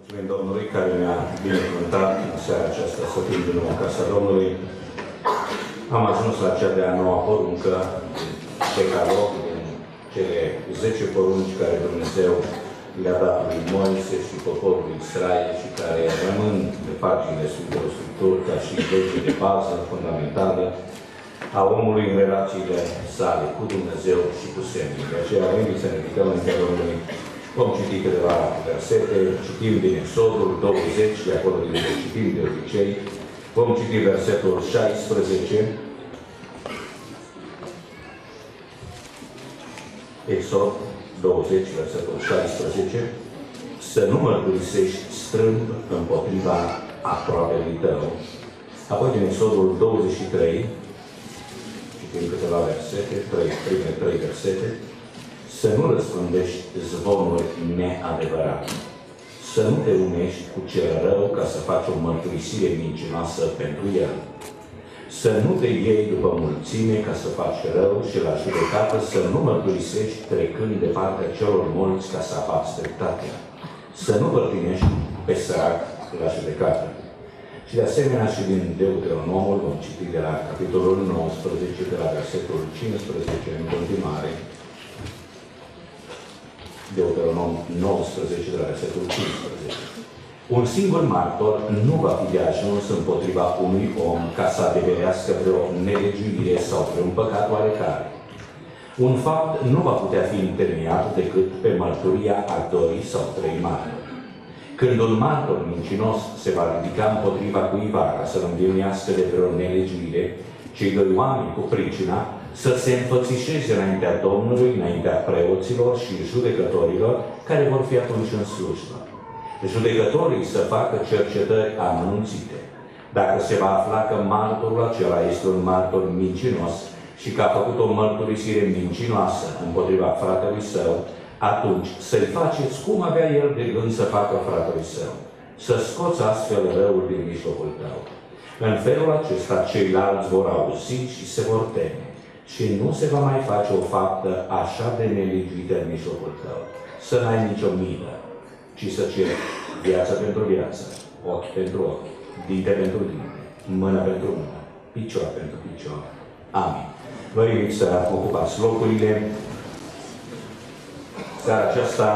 Mulțumim Domnului care ne-a binecuvântat în seara aceasta să fim din nou în casa Domnului. Am ajuns la cea de-a noua poruncă, Decalog, din cele 10 porunci care Dumnezeu le-a dat lui Moise și poporului Israel și care rămân pe paginile Sfintelor Scripturi ca și lege de bază fundamentală a omului în relațiile sale cu Dumnezeu și cu semenii. De aceea, avem să ne ridicăm înaintea Domnului. Vom citi câteva versete, citim din Exodul 20, de acolo din citim de obicei. Vom citi versetul 16. Exod 20, versetul 16. Să nu mărturisești strâmb împotriva aproapelui tău. Apoi din Exodul 23, citim câteva versete, primele 3 versete. Să nu răspândești zvonuri neadevărate. Să nu te unești cu cel rău ca să faci o mărturisire mincinoasă pentru el. Să nu te iei după mulțime ca să faci rău și la judecată să nu mărturisești trecând de partea celor mulți ca să abați dreptatea. Să nu părtinești pe sărac la judecată. Și de asemenea și din Deuteronomul vom citi de la capitolul 19, de la versetul 15 în continuare. Deuteronom 19, de la versetul 15. Un singur martor nu va fi de ajuns împotriva unui om ca să adeverească vreo nelegiuire sau vreun păcat oarecare. Un fapt nu va putea fi întemeiat decât pe mărturia a 2 sau 3 martori. Când un martor mincinos se va ridica împotriva cuiva ca să-l învinuiască de vreo nelegiuire, cei 2 oameni cu pricina să se înfățișeze înaintea Domnului, înaintea preoților și judecătorilor, care vor fi atunci în slujbă. Judecătorii să facă cercetări amănunțite. Dacă se va afla că martorul acela este un martor mincinos și că a făcut o mărturisire mincinoasă împotriva fratelui său, atunci să-i faceți cum avea el de gând să facă fratelui său. Să scoți astfel răul din mijlocul tău. În felul acesta ceilalți vor auzi și se vor teme. Și nu se va mai face o faptă așa de nelegiuită în mijlocul tău. Să n-ai nicio milă, ci să ceri viață pentru viață, ochi pentru ochi, dinte pentru dinte, mână pentru mână, picior pentru picior. Amin. Vă invit să ocupați locurile. Seara aceasta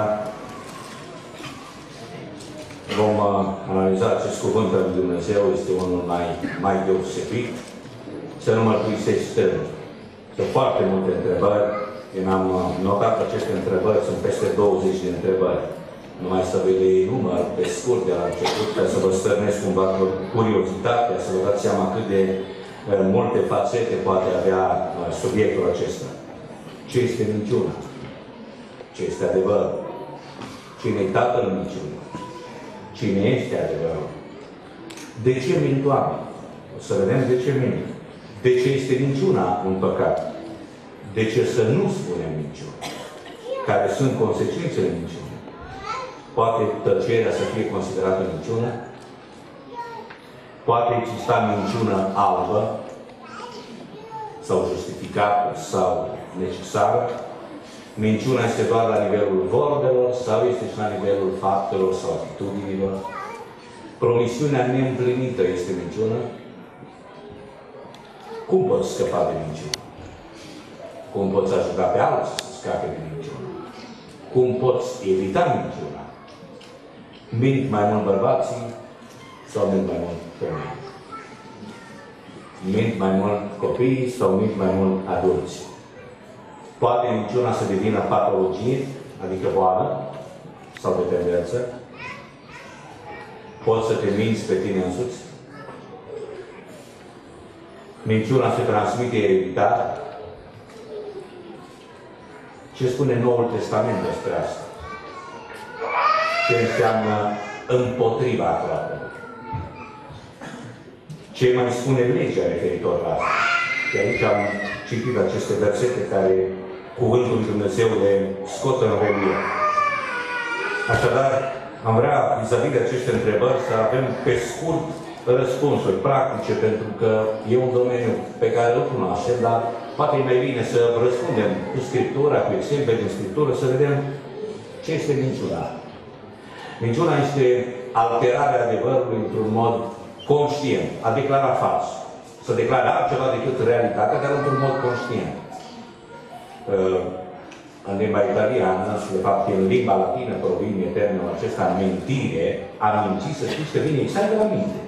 vom analiza acest cuvânt al lui Dumnezeu. Este unul mai deosebit. Să nu mărturisești strâmb. Sunt foarte multe întrebări. Eu am notat aceste întrebări. Sunt peste 20 de întrebări. Numai să vă le număr pe scurt de la început, ca să vă stârnesc cumva curiozitatea, să vă dați seama cât de multe fațete poate avea subiectul acesta. Ce este minciuna? Ce este adevărul? Cine-i Tatăl minciunii? Cine este adevărul? De ce mint oamenii? O să vedem de ce mint. De ce este minciuna un păcat? De ce să nu spunem minciună? Care sunt consecințele minciunii? Poate tăcerea să fie considerată minciună? Poate exista minciună albă? Sau justificată? Sau necesară? Minciuna este doar la nivelul vorbelor sau este și la nivelul faptelor sau atitudinilor? Promisiunea neîmplinită este minciună? Cum poți scăpa de minciună? Cum poți ajuta pe alții să scape de minciună? Cum poți evita minciuna? Mint mai mult bărbații sau mint mai mult femei? Mint mai mult copiii sau mint mai mult adulții? Poate minciuna să devină patologie, adică boală sau dependență? Poți să te minți pe tine însuți? Minciuna se transmite ereditar? Ce spune Noul Testament despre asta? Ce înseamnă împotriva aproapelui? Ce mai spune legea referitor la asta? Și aici am citit aceste versete care Cuvântul lui Dumnezeu le scotă în relief. Așadar, am vrea, vis-a-vis de aceste întrebări, să avem pe scurt răspunsuri practice, pentru că e un domeniu pe care îl cunoaștem, dar poate e mai bine să răspundem cu Scriptura, cu exemple din Scriptură, să vedem ce este minciuna. Minciuna este alterarea adevărului într-un mod conștient, a declara fals. Să declare altceva decât realitatea, dar într-un mod conștient. În limba italiană, și de fapt în limba latină provine termenul acesta, mentire, a minți, să știți că vine exact de la minte.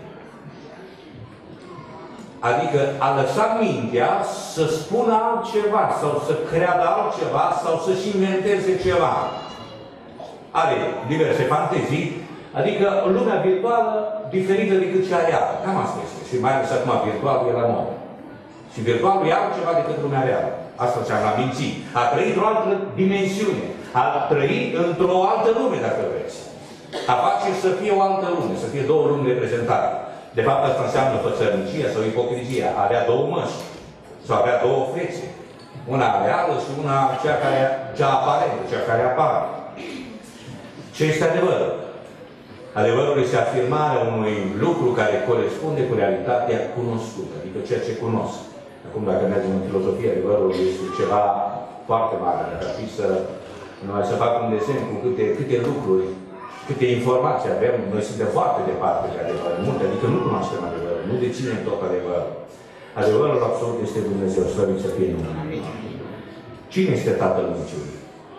Adică a lăsa mintea să spună altceva, sau să creadă altceva, sau să-și inventeze ceva. Are diverse fantezii, adică lumea virtuală diferită decât cea reală. Cam asta este. Și mai ales acum virtualul e la modă. Și virtualul e altceva decât lumea reală. Asta înseamnă a minți. A trăi într-o altă dimensiune. A trăi într-o altă lume, dacă vreți. A face să fie o altă lume, să fie două lumi reprezentate. De fapt, asta înseamnă fățărnicia sau ipocrizia. A avea două măști. Sau avea două fețe. Una reală și una cea aparentă, cea care apare. Ce este adevărul? Adevărul este afirmarea unui lucru care corespunde cu realitatea cunoscută, adică ceea ce cunosc. Acum, dacă mergem în filozofie, adevărul este ceva foarte mare. Dacă ar fi să să fac un desen cu câte lucruri, câte informații avem, noi suntem foarte departe de adevăr, multe, adică nu cunoaștem adevărul, nu deținem tot adevărul. Adevărul absolut este Dumnezeu, slăvit să fie numele. Cine este Tatăl minciunii?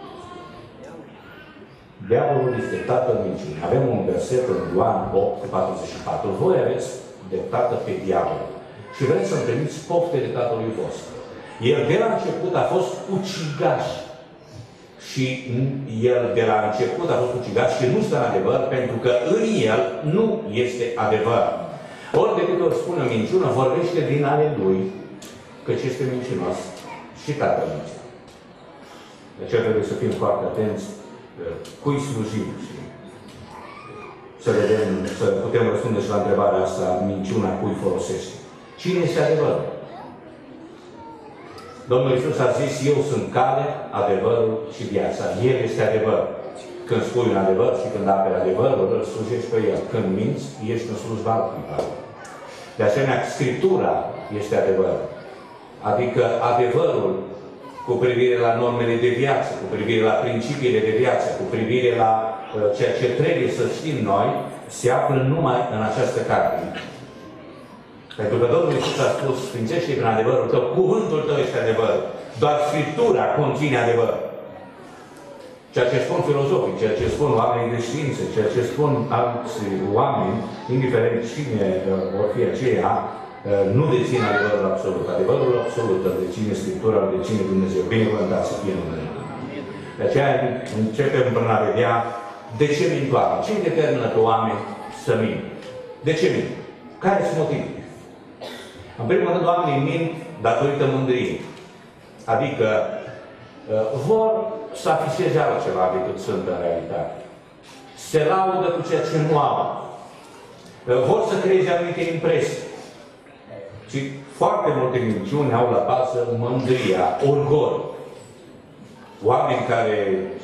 Diavolul este tatăl minciunii. Avem un verset în Ioan 8:44. Voi aveți de tată pe diavol și vreți să întâlniți poftele tatălui vostru. El de la început a fost ucigaș. Și el de la început a fost ucigaș și nu stă în adevăr, pentru că în el nu este adevăr. Ori de câte ori spune o minciună, vorbește din ale lui, căci este mincinos și tatăl minciunii. De aceea trebuie să fim foarte atenți cui slujim și să vedem, să putem răspunde și la întrebarea asta, minciuna cui folosește. Cine este adevărul? Domnul Iisus a zis, eu sunt cale, adevărul și viața. El este adevăr. Când spui un adevăr și când aperi adevărul, îl slujești pe el. Când minți, ești în slujba altcuiva. De asemenea, Scriptura este adevăr. Adică adevărul cu privire la normele de viață, cu privire la principiile de viață, cu privire la ceea ce trebuie să știm noi, se află numai în această carte. Pentru că Domnul Iisus a spus, sfințește prin adevărul tău, cuvântul tău este adevăr. Doar Scriptura conține adevăr. Ceea ce spun filozofii, ceea ce spun oamenii de știință, ceea ce spun alți oameni, indiferent cine vor fi aceia, nu deține adevărul absolut. Adevărul absolut îl deține Scriptura, îl deține Dumnezeu. Binecuvântat să fie numele. De aceea începem până a vedea de ce mint oamenii. Ce determină pe oameni să mint? De ce mint? Care sunt motivele? În primul rând, oamenii mint datorită mândriei. Adică vor să afișeze altceva decât sunt în realitate. Se laudă cu ceea ce nu au. Vor să creeze anumite impresii. Și foarte multe minciuni au la bază mândria, orgol. Oameni care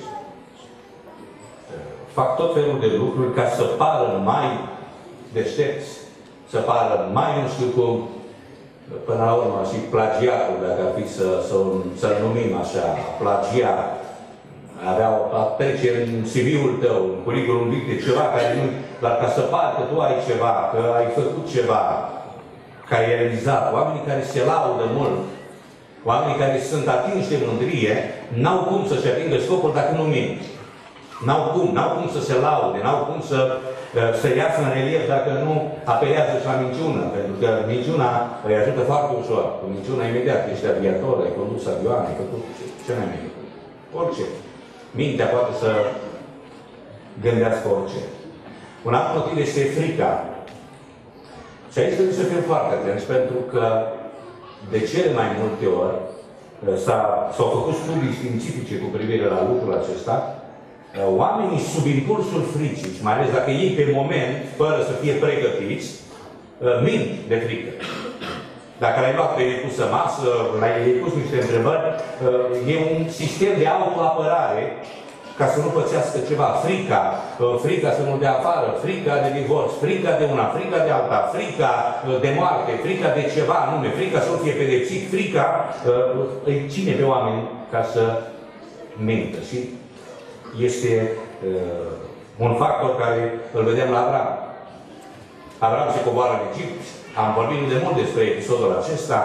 fac tot felul de lucruri ca să pară mai deștepți, să pară mai nu știu cum, până la urmă și plagiatul, dacă ar fi să-l numim așa, plagiat, a trece în CV-ul tău, în curriculum vitae, ceva care nu, dar ca să pară că tu ai ceva, că ai făcut ceva, că ai realizat, oamenii care se laudă mult, oamenii care sunt atinși de mândrie, n-au cum să-și atingă scopul dacă nu mint. N-au cum să se laude, n-au cum să iasă în relief dacă nu apelează și la minciună, pentru că minciuna îi ajută foarte ușor. Cu minciuna imediat ești aviator, ai condus avioane, ai făcut ce mai mic. Orice. Mintea poate să gândească orice. Un alt motiv este frica. Și aici trebuie să fim foarte atenți, pentru că de cele mai multe ori s-au făcut studii științifice cu privire la lucrul acesta. Oamenii sub impulsul fricii, și mai ales dacă ei pe moment, fără să fie pregătiți, mint de frică. Dacă l-ai luat pe ei pusă masă, l-ai pus niște întrebări, e un sistem de autoapărare ca să nu pățească ceva. Frica să nu dea afară, frica de divorț, frica de una, frica de alta, frica de moarte, frica de ceva anume, frica să nu fie pedepsit, frica îi ține pe oameni ca să mintă. Și este Un factor care îl vedem la Avram. Avram se coboară în Egipt. Am vorbit de mult despre episodul acesta.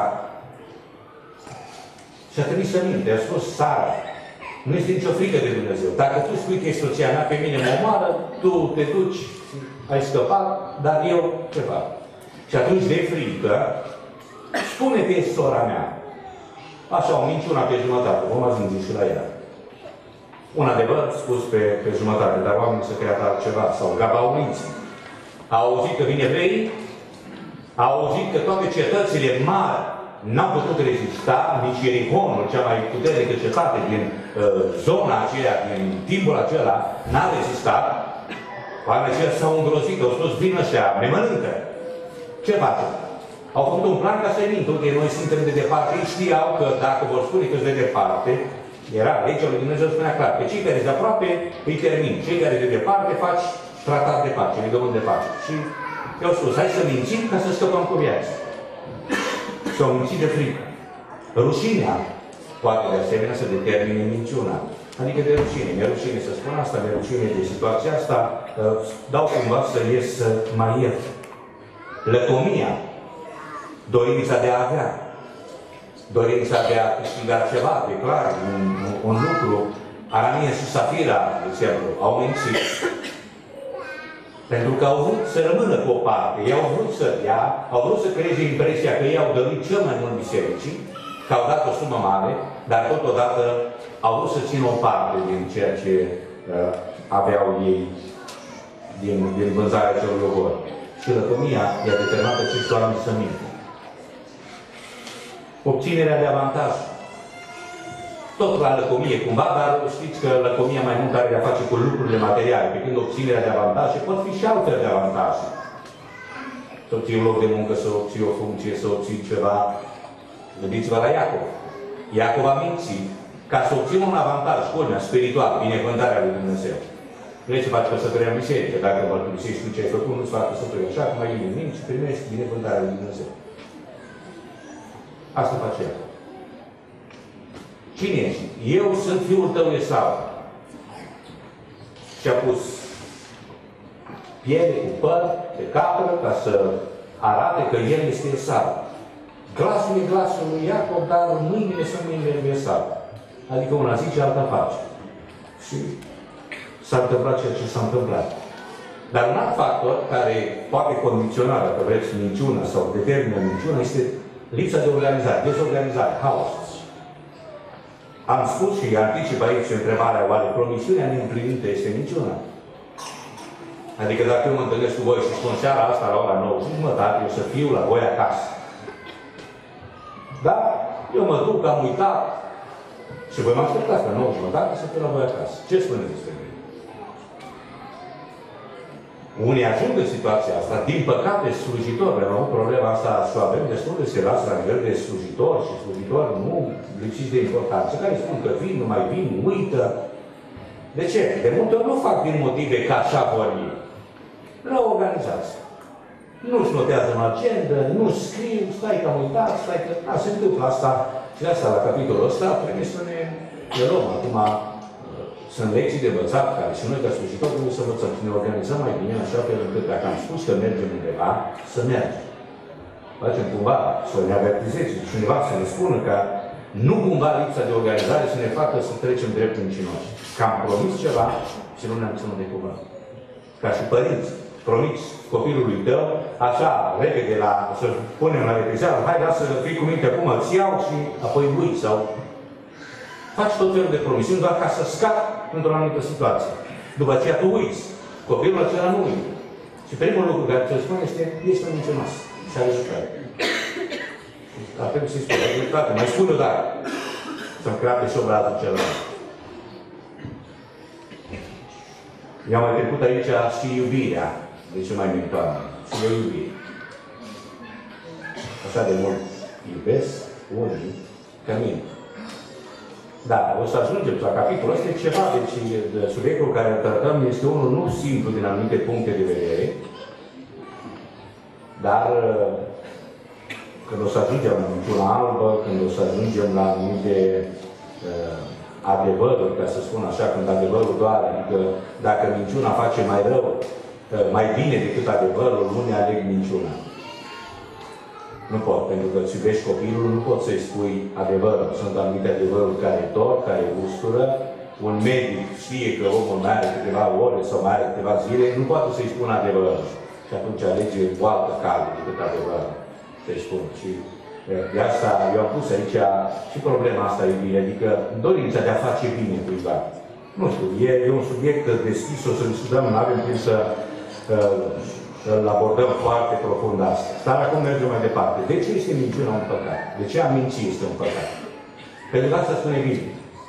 Și a trimis minte, a spus Sara, nu este nicio frică de Dumnezeu. Dacă tu spui că ești soția mea, pe mine mă omoară, tu te duci, ai scăpat, dar eu ce fac? Și atunci de frică, spune că ești sora mea. Așa, o minciună pe jumătate, vom ajunge și la ea. Un adevăr spus pe jumătate, dar oamenii să creadă altceva, sau gabaoniții. Au auzit că vine evrei, au auzit că toate cetățile mari n-au putut rezista, nici Ierihonul, cea mai puternică cetate din zona aceea, din timpul acela, n-a rezistat. Oamenii aceia s-au îngrozit, au spus, vin ăștia, ne mănâncă. Ce facem? Au făcut un plan ca să-i mint. Uite, noi suntem de departe, ei știau că dacă vor spune că sunt de departe, era legea lui Dumnezeu spunea clar, pe cei care sunt de aproape îi termin, cei care sunt de departe faci tratat de pace, legământ de pace. Și i-au spus, hai să mințim ca să scăpăm cu viață. Și-au mințit de frică. Rușinea poate de asemenea să determine minciuna. Adică de rușine. Mi-e rușine să spun asta, mi-e rușine de situația asta, dau cumva să ies mai ieftin. Lăcomia, dorința de a avea, dorința de a câștiga ceva, de clar, un lucru. Anania și Safira, de exemplu, au mințit. Pentru că au vrut să rămână cu o parte, ei au vrut să dea, au vrut să creeze impresia că ei au dăruit cel mai mult bisericii, că au dat o sumă mare, dar totodată au vrut să țină o parte din ceea ce aveau ei din vânzarea celor locuri. Și lăcomia i-a determinat acești oameni să mintă. Obținerea de avantaj. Tot la lăcomie cumva, dar știți că lăcomia mai mult are de-a face cu lucrurile materiale, pe când obținerea de avantaje pot fi și altfel de avantaje. Să obții un loc de muncă, să obții o funcție, să obții ceva. Gândiți-vă la Iacov. Iacov a mințit ca să obțină un avantaj, culmea, spiritual, binecuvântarea lui Dumnezeu. Vrei să faci căsătoria în biserică, dacă mărturisești tu ce ai făcut, nu-ți faci căsătoria așa, cum ai bine minți și primești binecuvântarea lui Dumnezeu. Asta face Iacov. Cine ești? Eu sunt fiul tău Esau. Și-a pus piele cu păr pe capră ca să arate că el este Esau. Glasul e glasul lui Iacov, dar mâinile sunt mâinile lui Esau. Adică una zice, alta face. Și s-a întâmplat ceea ce s-a întâmplat. Dar un alt factor care poate condiționa, dacă vreți, minciună sau determină minciună, este lipsa de organizare, dezorganizare, haos. Am spus și anticip aici întrebarea, oare promisiunea neîmplinită este minciună? Adică dacă eu mă întâlnesc cu voi și spun seara asta la ora 9:30, eu să fiu la voi acasă. Da? Eu mă duc, am uitat și voi mă așteptați la 9:30 să fiu la voi acasă. Ce spuneți despre mine? Unii ajung în situația asta, din păcate slujitori. Am avut problema asta și o avem destul de serioasă la nivel de slujitori și slujitori nu lipsiți de importanță, care spun că vin, nu mai vin, uită. De ce? De multe ori nu fac din motive că așa vor ei. La o organizație. Nu-și notează în agenda, nu scriu, stai că am uitat, stai că... Da, se întâmplă asta și de asta la capitolul ăsta trebuie să ne luăm. Acum sunt lecții de învățat care și noi ca slujitori trebuie să învățăm, să ne organizăm mai bine așa fel încât dacă am spus că mergem undeva, să mergem. Facem cumva să ne avertizeze cineva să ne spună că nu cumva lipsa de organizare să ne facă să trecem drept mincinoși. Că am promis ceva și nu ne-am ținut de cuvânt. Ca și părinți, promiți copilului tău, așa, repede, să punem la repezeală, hai, lasă să fii cu minte acum, îți iau și apoi uiți sau faci tot felul de promisiuni doar ca să scapi într-o anumită situație. După aceea tu uiți. Copilul acela nu uită. Și primul lucru care ți-l spune este un mincinoas. Și are jucare. Dar trebuie să-i spune, frate, mai spune-o dacă să-mi crape și obrazul celălalt. I-am mai trecut aici și iubirea. De ce mai mult oameni? Și eu iubire. Așa de mult iubesc unii ca mine. Da, o să ajungem la capitolul ăsta, e ceva, deci subiectul care îl tratăm este unul nu simplu din anumite puncte de vedere, dar când o să ajungem la minciuna albă, când o să ajungem la anumite adevărul, ca să spun așa, când adevărul doare, adică dacă minciuna face mai rău, mai bine decât adevărul, unii aleg minciuna. Nu pot, pentru că îți iubești copilul, nu poți să-i spui adevărul. Sunt anumite adevăruri care tot, care ustură. Un medic știe că omul mai are câteva ore sau mai are câteva zile, nu poate să-i spună adevărul. Și atunci alege o altă cale decât adevărul. Să-i spun. Și de asta eu am pus aici și problema asta, iubire, adică dorința de a face bine cuiva. Nu știu, e un subiect deschis, o să discutăm, nu avem timp să-l abordăm foarte profund asta. Dar acum mergem mai departe. De ce este minciuna un păcat? De ce a minți este un păcat? Pentru că asta spune Biblia.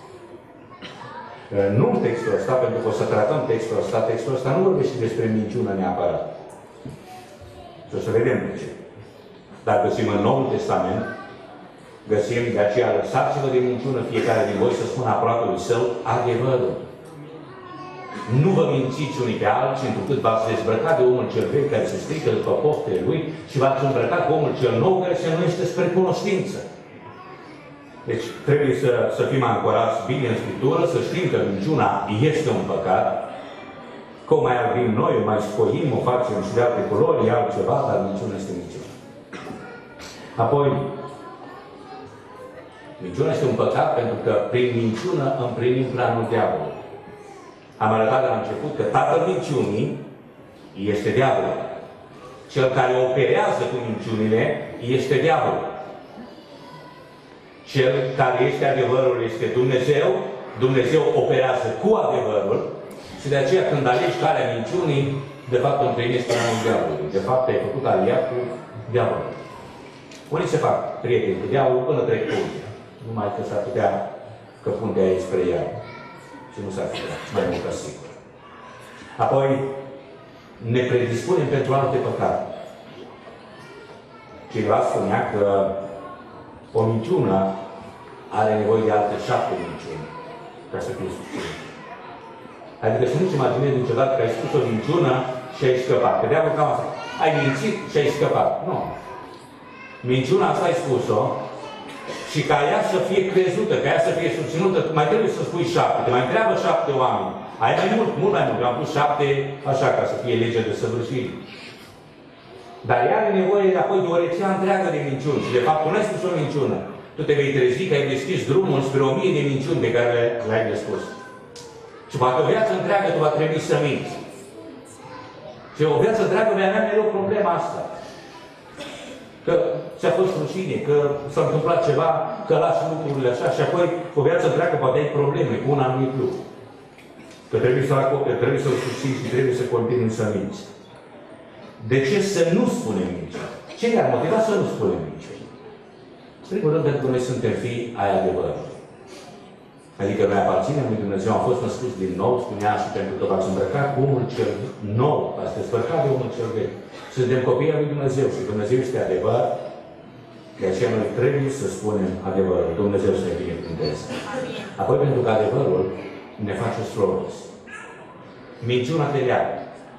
Nu în textul ăsta, pentru că o să tratăm textul ăsta nu vorbește despre minciună neapărat. Și o să vedem de ce. Dar găsim în Noul Testament, găsim de aceea, lăsați-vă de minciună fiecare din voi să spună aproapelui său adevărul. Nu vă mințiți unii pe alții, întrucât v-ați dezbrăcat de omul cel vechi care se strică după poftele lui și v-ați îmbrăcat cu omul cel nou care se numește spre cunoștință. Deci trebuie să fim ancorați bine în Scriptură, să știm că minciuna este un păcat, că o mai albim noi, o mai scoim, o facem și de alte culori, e altceva, dar minciuna este minciuna. Apoi, minciuna este un păcat pentru că prin minciună împlinim planul diavolului. Am arătat de la început că tatăl minciunii este diavolul. Cel care operează cu minciunile este diavolul. Cel care este adevărul este Dumnezeu. Dumnezeu operează cu adevărul și de aceea când alegi calea minciunii, de fapt împlinești planul diavolului. De fapt ai făcut aliat cu diavolul. Unii se fac prieteni cu diavolul până trec puntea. Numai că s-ar putea că puntea e spre ea. Și nu s-ar putea, mai mult ca sigur. Apoi, ne predispunem pentru alte păcate. Cineva spunea că o minciună are nevoie de alte 7 minciuni ca să fie susținut. Adică să nu-ți imaginezi niciodată că ai spus o minciună și ai scăpat. Că de-abia cam asta. Ai mințit și ai scăpat. Nu. Minciuna asta ai spus-o și ca ea să fie crezută, ca ea să fie susținută, mai trebuie să spui 7. Te mai întreabă 7 oameni. Ai mai mult, mult mai mult. Am pus 7 așa ca să fie legea de săvârșire. Dar ea are nevoie apoi de o rețea întreagă de minciuni. Și de fapt, tu n-ai spus o minciună. Tu te vei trezi că ai deschis drumul spre 1000 de minciuni pe care le-ai de spus. Și poate o viață întreagă tu va trebui să minți. Și o viață întreagă vei avea mereu problema asta. Că ți-a fost rușine, că s-a întâmplat ceva, că lași lucrurile așa și apoi o viață întreagă poate ai probleme cu un anumit lucru. Că trebuie să acoperi, trebuie să-l susții și trebuie să continui să minți. De ce să nu spunem minciuni? Ce ne-ar motiva să nu spunem minciuni? În primul rând, pentru că noi suntem fii ai adevărului. Adică noi aparținem lui Dumnezeu, am fost născuți din nou, spunea și pentru că v-ați îmbrăcat cu omul cel nou, v-ați despărtat de omul cel vechi. Suntem copii al lui Dumnezeu și Dumnezeu este adevăr, de aceea noi trebuie să spunem adevărul. Dumnezeu să ne binecuvânteze. Apoi, pentru că adevărul ne face slobos. Minciuna te leagă.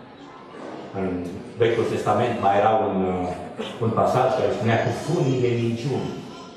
În Vechiul Testament mai era un pasaj care spunea cu funii de minciuni.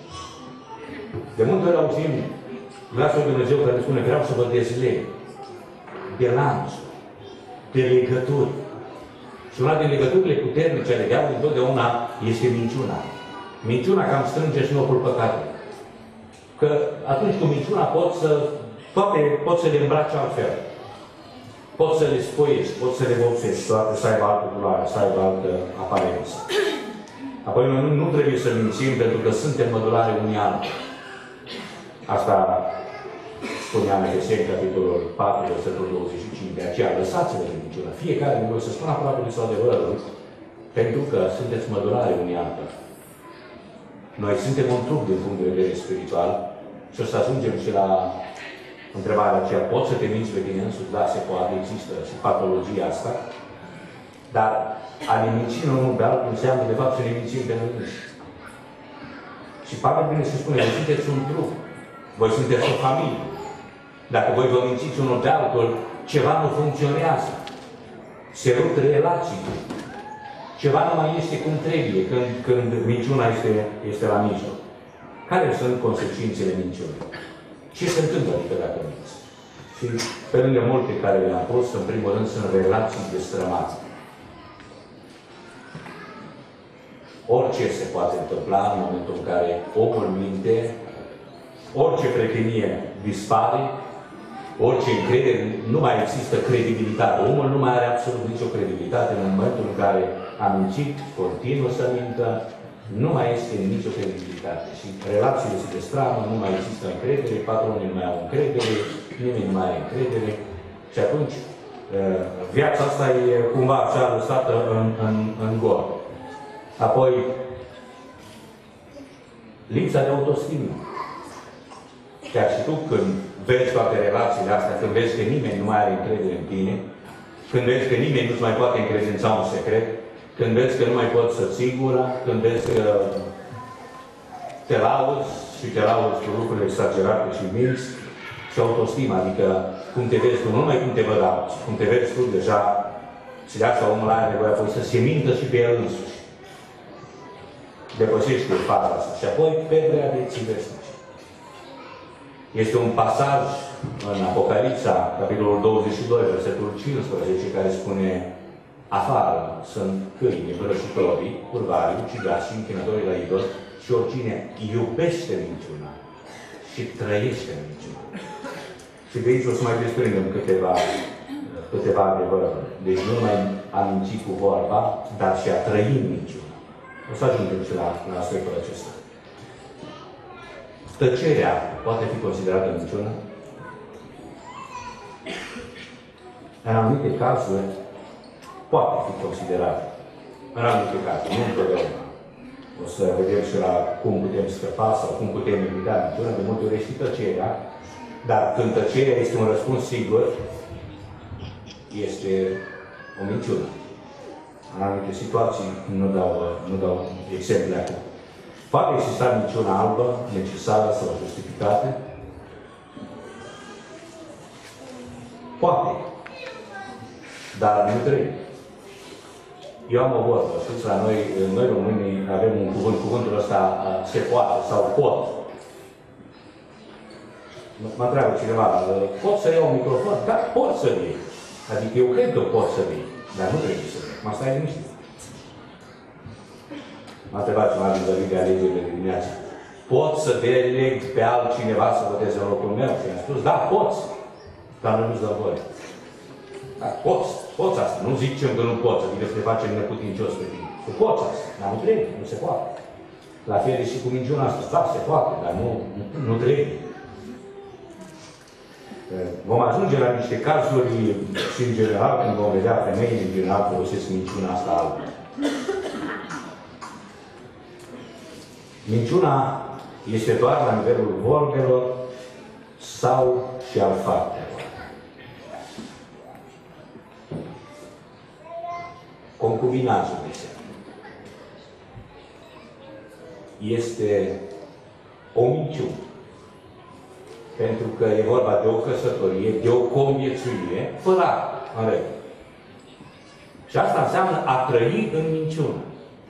De multe ori auzim glasul lui Dumnezeu care spune vreau să vă dezleg de lanțuri, de legături. Și una din legăturile puternice ale diavolului întotdeauna este minciuna. Minciuna cam strânge și locul păcatului. Că atunci cu minciuna poți să le îmbraci altfel. Poți să le spoiești, poți să le vopsești, toate să aibă altă culoare, să aibă altă aparență. Apoi noi nu trebuie să mințim pentru că suntem mădulare unii alții. Asta spunea în Efeseni, capitolul 4, versetul 25. De aceea, lăsați-vă de minciună. Fiecare din voi să spună aproape sau adevărul, pentru că sunteți mădulare unii alții. Noi suntem un trup din punct de vedere spiritual și o să ajungem și la întrebarea aceea, poți să te minți pe tine însuți? Da, se poate, există și patologia asta. Dar a ne minți unul pe altul înseamnă, de fapt, să ne mințim pe noi înși. Și Pavel bine se spune, voi sunteți un trup. Voi sunteți o familie. Dacă voi vă mințiți unul pe altul, ceva nu funcționează. Se rup relații. Ceva nu mai este cum trebuie când minciuna este la mijloc. Care sunt consecințele minciunii? Ce se întâmplă adică dacă minți? Și pe lângă multe care le-am pus, în primul rând, sunt relații destrămate. Orice se poate întâmpla în momentul în care omul minte, orice prietenie dispare, orice încredere, nu mai există credibilitate. Omul nu mai are absolut nicio credibilitate în momentul în care a mințit, continuă să mintă, nu mai este nicio credibilitate. Și relațiile se destramă, nu mai există încredere, patronii nu mai au încredere, nimeni nu mai are încredere. Și atunci, viața asta e cumva așa lăsată în gol. Apoi, lipsa de autostimă. Chiar și tu, când vezi toate relațiile astea, când vezi că nimeni nu mai are încredere în tine, când vezi că nimeni nu-ți mai poate încredința un secret, când vezi că nu mai poți să-ți sigura, când vezi că te lauzi și te lauzi cu lucruri exagerate și minți, și autostima, adică cum te vezi tu, nu numai cum te văd alții, cum te vezi tu deja, și de asta omul are nevoie apoi să se mintă și pe el însuși. Depășește faza asta. Și apoi pedrea vieții veșnice. Este un pasaj în Apocalipsa, capitolul 22, versetul 15, care spune: afară sunt câini, vrăjitorii, curvarii, ucigașii, închinătorii la idol și oricine iubește minciuna și trăiește minciuna. Și de aici o să mai desprindem câteva adevăruri. Deci nu numai a minți cu vorba, dar și a trăi minciuna. O să ajungem și la aspectul acesta. Tăcerea poate fi considerată minciună? În anumite cazuri, poate fi considerată. În anumite cazuri, nu întotdeauna. O să vedem și la cum putem scăpa sau cum putem evita minciună. De multe ori este tăcerea, dar când tăcerea este un răspuns sigur, este o minciună. În anumite situații nu dau exemple acum. Poate exista minciuna albă, necesară sau justificată? Poate. Dar nu trebuie. Eu am o vorbă, știți, la noi românii avem un cuvânt, cuvântul ăsta se poate sau pot. Mă întreabă cineva, pot să iau un microfon? Da, pot să iei. Adică eu cred că pot să iei, dar nu trebuie să iei. Mă stai liniștit. M-a întrebat cineva vis-a-vis de alegerile de dimineață. Pot să deleg pe altcineva să voteze în locul meu? Și am spus, da, poți. Dar nu-ți dă voie. Da, poți asta. Nu zicem că nu poți, adică să te facem neputincios pe tine. Tu poți asta, dar nu trebuie, nu se poate. La fel și cu minciuna asta. Da, se poate, dar nu trebuie. Vom ajunge la niște cazuri și în general, când vom vedea femeile, în general, folosesc minciuna asta albă. Minciuna este doar la nivelul vorbelor sau și al faptelor. Concubinajul, de exemplu, este o minciună. Pentru că e vorba de o căsătorie, de o conviețuire, fără în regulă. Și asta înseamnă a trăi în minciună.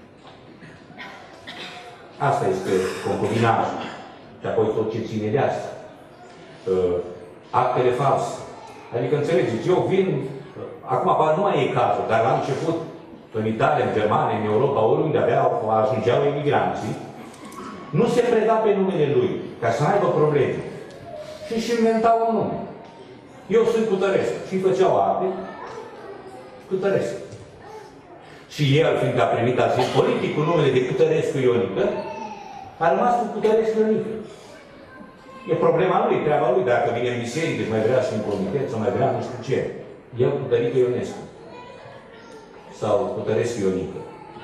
Asta este concubinajul. Și apoi tot ce ține de asta. Actele false. Adică înțelegeți, eu vin, acum nu mai e cazul, dar la început, în Italia, în Germania, în Europa, oriunde ajungeau emigranții, nu se preda pe numele lui, ca să nu aibă probleme. Și își inventau un nume. Eu sunt Cutărescu. Și îi făceau acte Cutărescu. Și el, fiindcă a primit azil politic cu numele de Cutărescu Ionică, a rămas cu Cutărescu Ionică. E problema lui, treaba lui, dacă vine în biserică și mai vrea și în comitet, sau mai vrea nu știu ce. El Cutărică Ionescu. Sau Cutărescu Ionică.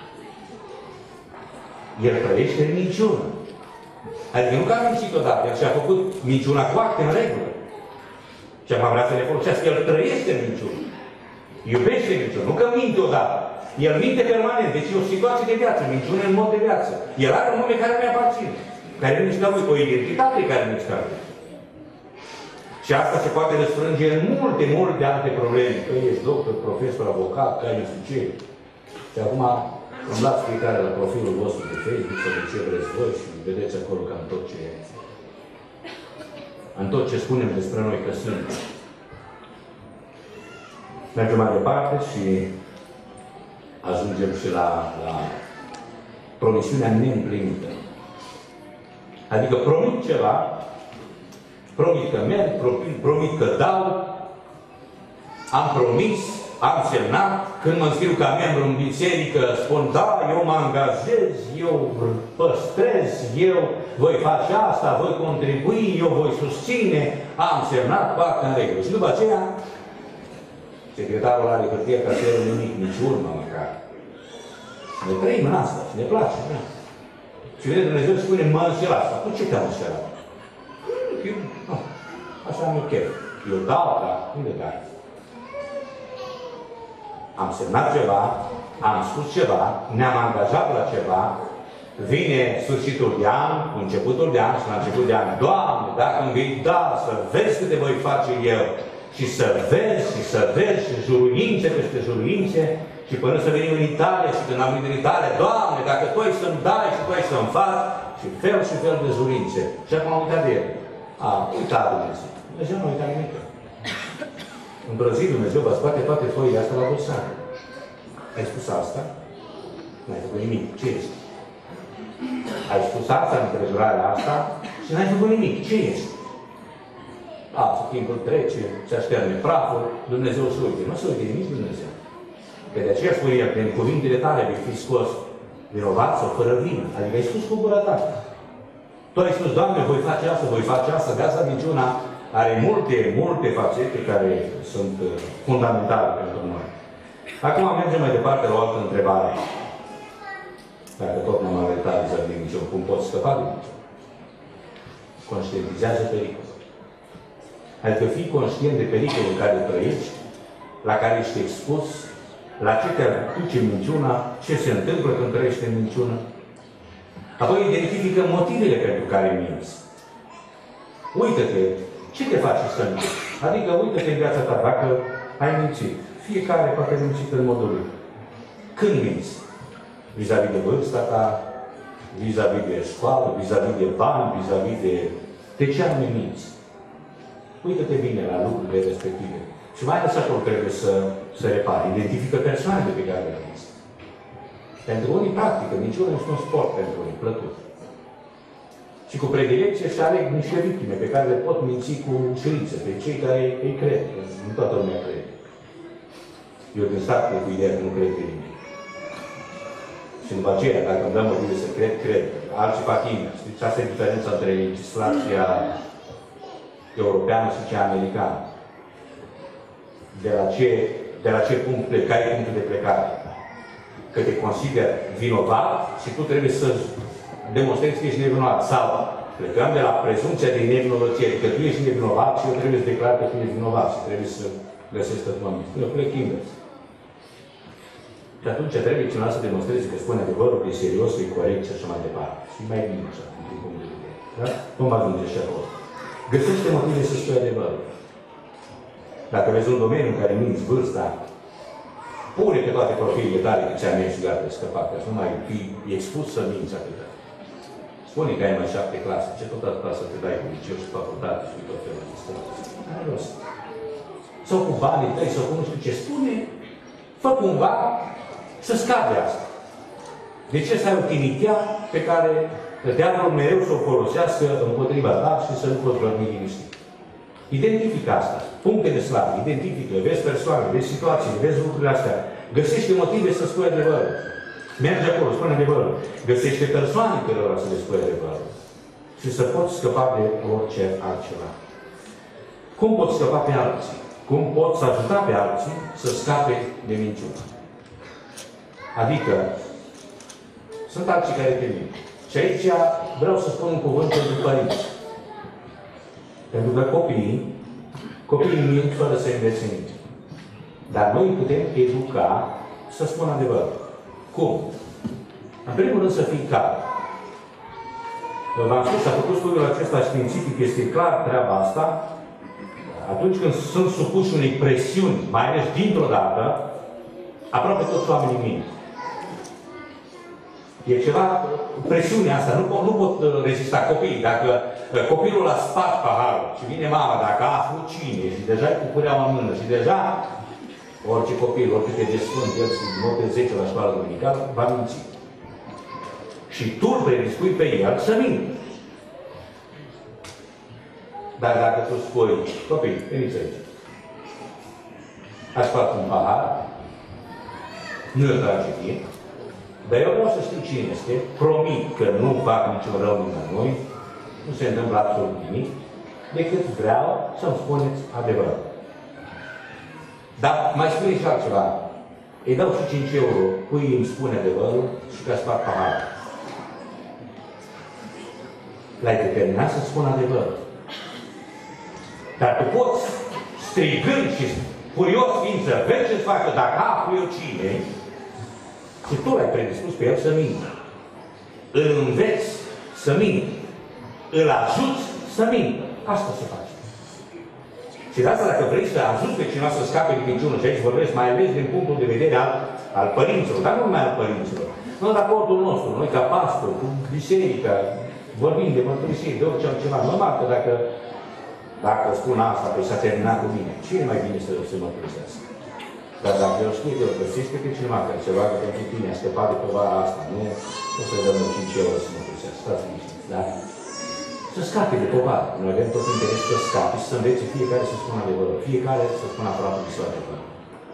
El trăiește în minciună. Adică nu că a mințit odată, el și-a făcut minciuna cu acte în regulă. Și acum vrea să le folosească. El trăiește în minciună. Iubește minciună. Nu că minte odată. El minte permanent. Deci e o situație de viață. Minciună în mod de viață. El are un nume care nu-i aparține. Care nu-i stă o identitate care nu-i stă. Și asta se poate răsfrânge în multe alte probleme. Că ești doctor, profesor, avocat, că ai nu știu ce. Și acum umblați fiecare la profilul vostru de Facebook sau de ce vreți voi și vedeți acolo cam tot ce în tot ce spunem despre noi că sunt. Mergem mai departe și ajungem și la promisiunea neîmplinită. Adică promit ceva, promit că merg, promit că dau, am promis, am semnat, când mă înscriu ca membru în biserică, spun, da, eu mă angajez, eu păstrez, eu voi face asta, voi contribui, eu voi susține, am semnat, fac în regulă. Și după aceea, secretarul are hârtie ca să nimic, nici urmă măcar. Ne trăim în asta și ne place. Da? Și vede Dumnezeu spune, mă înșela asta. Tu ce te-am înșelat? Nu, așa nu chef. Eu dau, dar unde dai? Am semnat ceva, am spus ceva, ne-am angajat la ceva, vine sfârșitul de an, începutul de an și la început de an, Doamne, dacă îmi vei da, să vezi câte voi face eu, și să vezi, și să vezi, și juruințe peste juruințe, și până să venim în Italia, și când am venit în Italia, Doamne, dacă Tu ai să-mi dai și Tu ai să-mi faci, și fel de juruințe. Și acum am uitat de el. Uitat Dumnezeu. Dumnezeu nu a uitat nimic. Într-o zi Dumnezeu va scoate toate foile astea la dosar. Ai spus asta? N-ai făcut nimic. Ce ești? Ai spus asta în împrejurarea asta și n-ai făcut nimic. Ce ești? Timpul trece, se așterne praful, Dumnezeu se uite. Nu se uite nimic Dumnezeu. Că de aceea spune el, prin cuvintele tale vei fi scos vinovat sau fără vină. Adică ai spus cu gura ta. Tu ai spus, Doamne, voi face asta, de asta minciuna are multe fațete care sunt fundamentale pentru noi. Acum mergem mai departe la o altă întrebare. Dacă tot ne-am arătat vis-a-vis de minciună, cum poți scăpa de minciună? Conștientizează pericolul. Adică fii conștient de pericolul în care trăiești, la care ești expus, la ce te aduce minciuna, ce se întâmplă când trăiești în minciună. Apoi identifică motivele pentru care minți. Uită-te, ce te face să minți? Adică uită-te în viața ta, dacă ai mințit. Fiecare poate mințit în modul lui. Când minți? Vis-a-vis de vârsta ta, vis-a-vis de școală, vis-a-vis de bani, vis-a-vis de ce anume minți. Uită-te bine la lucrurile respective. Și mai ales acolo trebuie să repari. Identifică persoanele pe care le minți. Pentru unii practică, minciună este un sport pentru unii, plăcut. Și cu predilecție și aleg niște victime pe care le pot minți cu ușurință, pe cei care îi cred. Nu toată lumea crede. Eu din start cu ideea că nu cred pe nimic. Și după aceea, dacă îmi dăm motive să cred. Alții fac invers. Deci asta e diferența între legislația europeană și cea americană. De la ce punct pleci? Care e punctul de plecare? Că te consider vinovat și tu trebuie să demonstrezi că ești nevinovat. Sau plecăm de la prezumția de nevinovăție, că tu ești nevinovat și eu trebuie să declar că tu ești vinovat și trebuie să găsesc tătmământ. Eu plec invers. Și atunci trebuie cineva să demonstreze că spune adevărul, că e serios, că e corect și așa mai departe. Și mai bine așa, din punct de vedere. Da? Cum ajunge și acolo? Găsește motive să spui adevărul. Dacă vezi un domeniu în care minți vârsta, pune pe toate profiile tale că ți-a mers și gata, scăpat, ca să nu mai fii expus să minți atâta. Spune că ai mai 7 clase, ce tot atâta să te dai cu liceu și facultate și tot felul de stări. Are rost. Sau cu banii tăi, sau cu nu știu ce. Spune, fă cumva să scape asta. De ce să ai o tinichea pe care diavolul mereu să o folosească împotriva ta și să nu poți dormi liniștit? Identifică asta. Puncte de slavă. Identifică. Vezi persoane, vezi situații, vezi lucrurile astea. Găsește motive să spui adevărul. Merge acolo, spune adevărul. Găsește persoane cărora să le spui adevărul. Și să poți scăpa de orice altceva. Cum poți scăpa pe alții? Cum poți ajuta pe alții să scape de minciună? Adică, sunt alții care te mint. Și aici vreau să spun un cuvânt pentru părinți. Pentru că copiii mint fără să învețe nimic. Dar noi putem educa să spună adevărul. Cum? În primul rând să fii clar. V-am spus, a făcut studiul acesta științific, este clar treaba asta. Atunci când sunt supuși unei presiuni, mai ales dintr-o dată, aproape toți oamenii mint. E ceva, presiunea asta, nu pot rezista copiii. Dacă copilul a spart paharul și vine mama, dacă aflu cine și deja e cu cureaua în mână și deja orice copil, oricât e de sfânt, el de 10 la școală duminicală, va minți. Și tu îl predispui pe el să mintă. Dar dacă tu spui, copii, veniți aici. Ați spart un pahar, nu e o tragedie, dar eu vreau să știu cine este, promit că nu fac niciun rău nimănui, nu se întâmplă absolut nimic, decât vreau să-mi spuneți adevărul. Dar mai spuneți și altceva. Îi dau și 5 euro, cui îmi spune adevărul și că spart paharul. L-ai determinat să spun adevărul. Dar tu poți, strigând și furios fiind să vezi ce-ți facă, dacă aflu eu cine, și tu l-ai predispus pe el să mintă. Îl înveți să mintă. Îl ajuți să mintă. Asta se face. Și de asta, dacă vrei să ajuți pe cineva să scape din minciună, și aici vorbesc mai ales din punctul de vedere al părinților, dar nu numai al părinților. În raportul nostru, noi ca pastor, cu biserica, vorbim de mărturisire, de orice altceva. Normal că dacă spun asta, păi s-a terminat cu mine. Ce e mai bine să se mărturisească? Dar dacă eu știu că îl găsește pe cineva care se roagă pentru tine, a scăpat de povara asta, nu o să dăm 5 euro să mărturisească. Stați liniștiți, da? Să scape de povară. Noi avem tot interesul să scape și să învețe fiecare să spună adevărul. Fiecare să spună aproape de sau adevărul.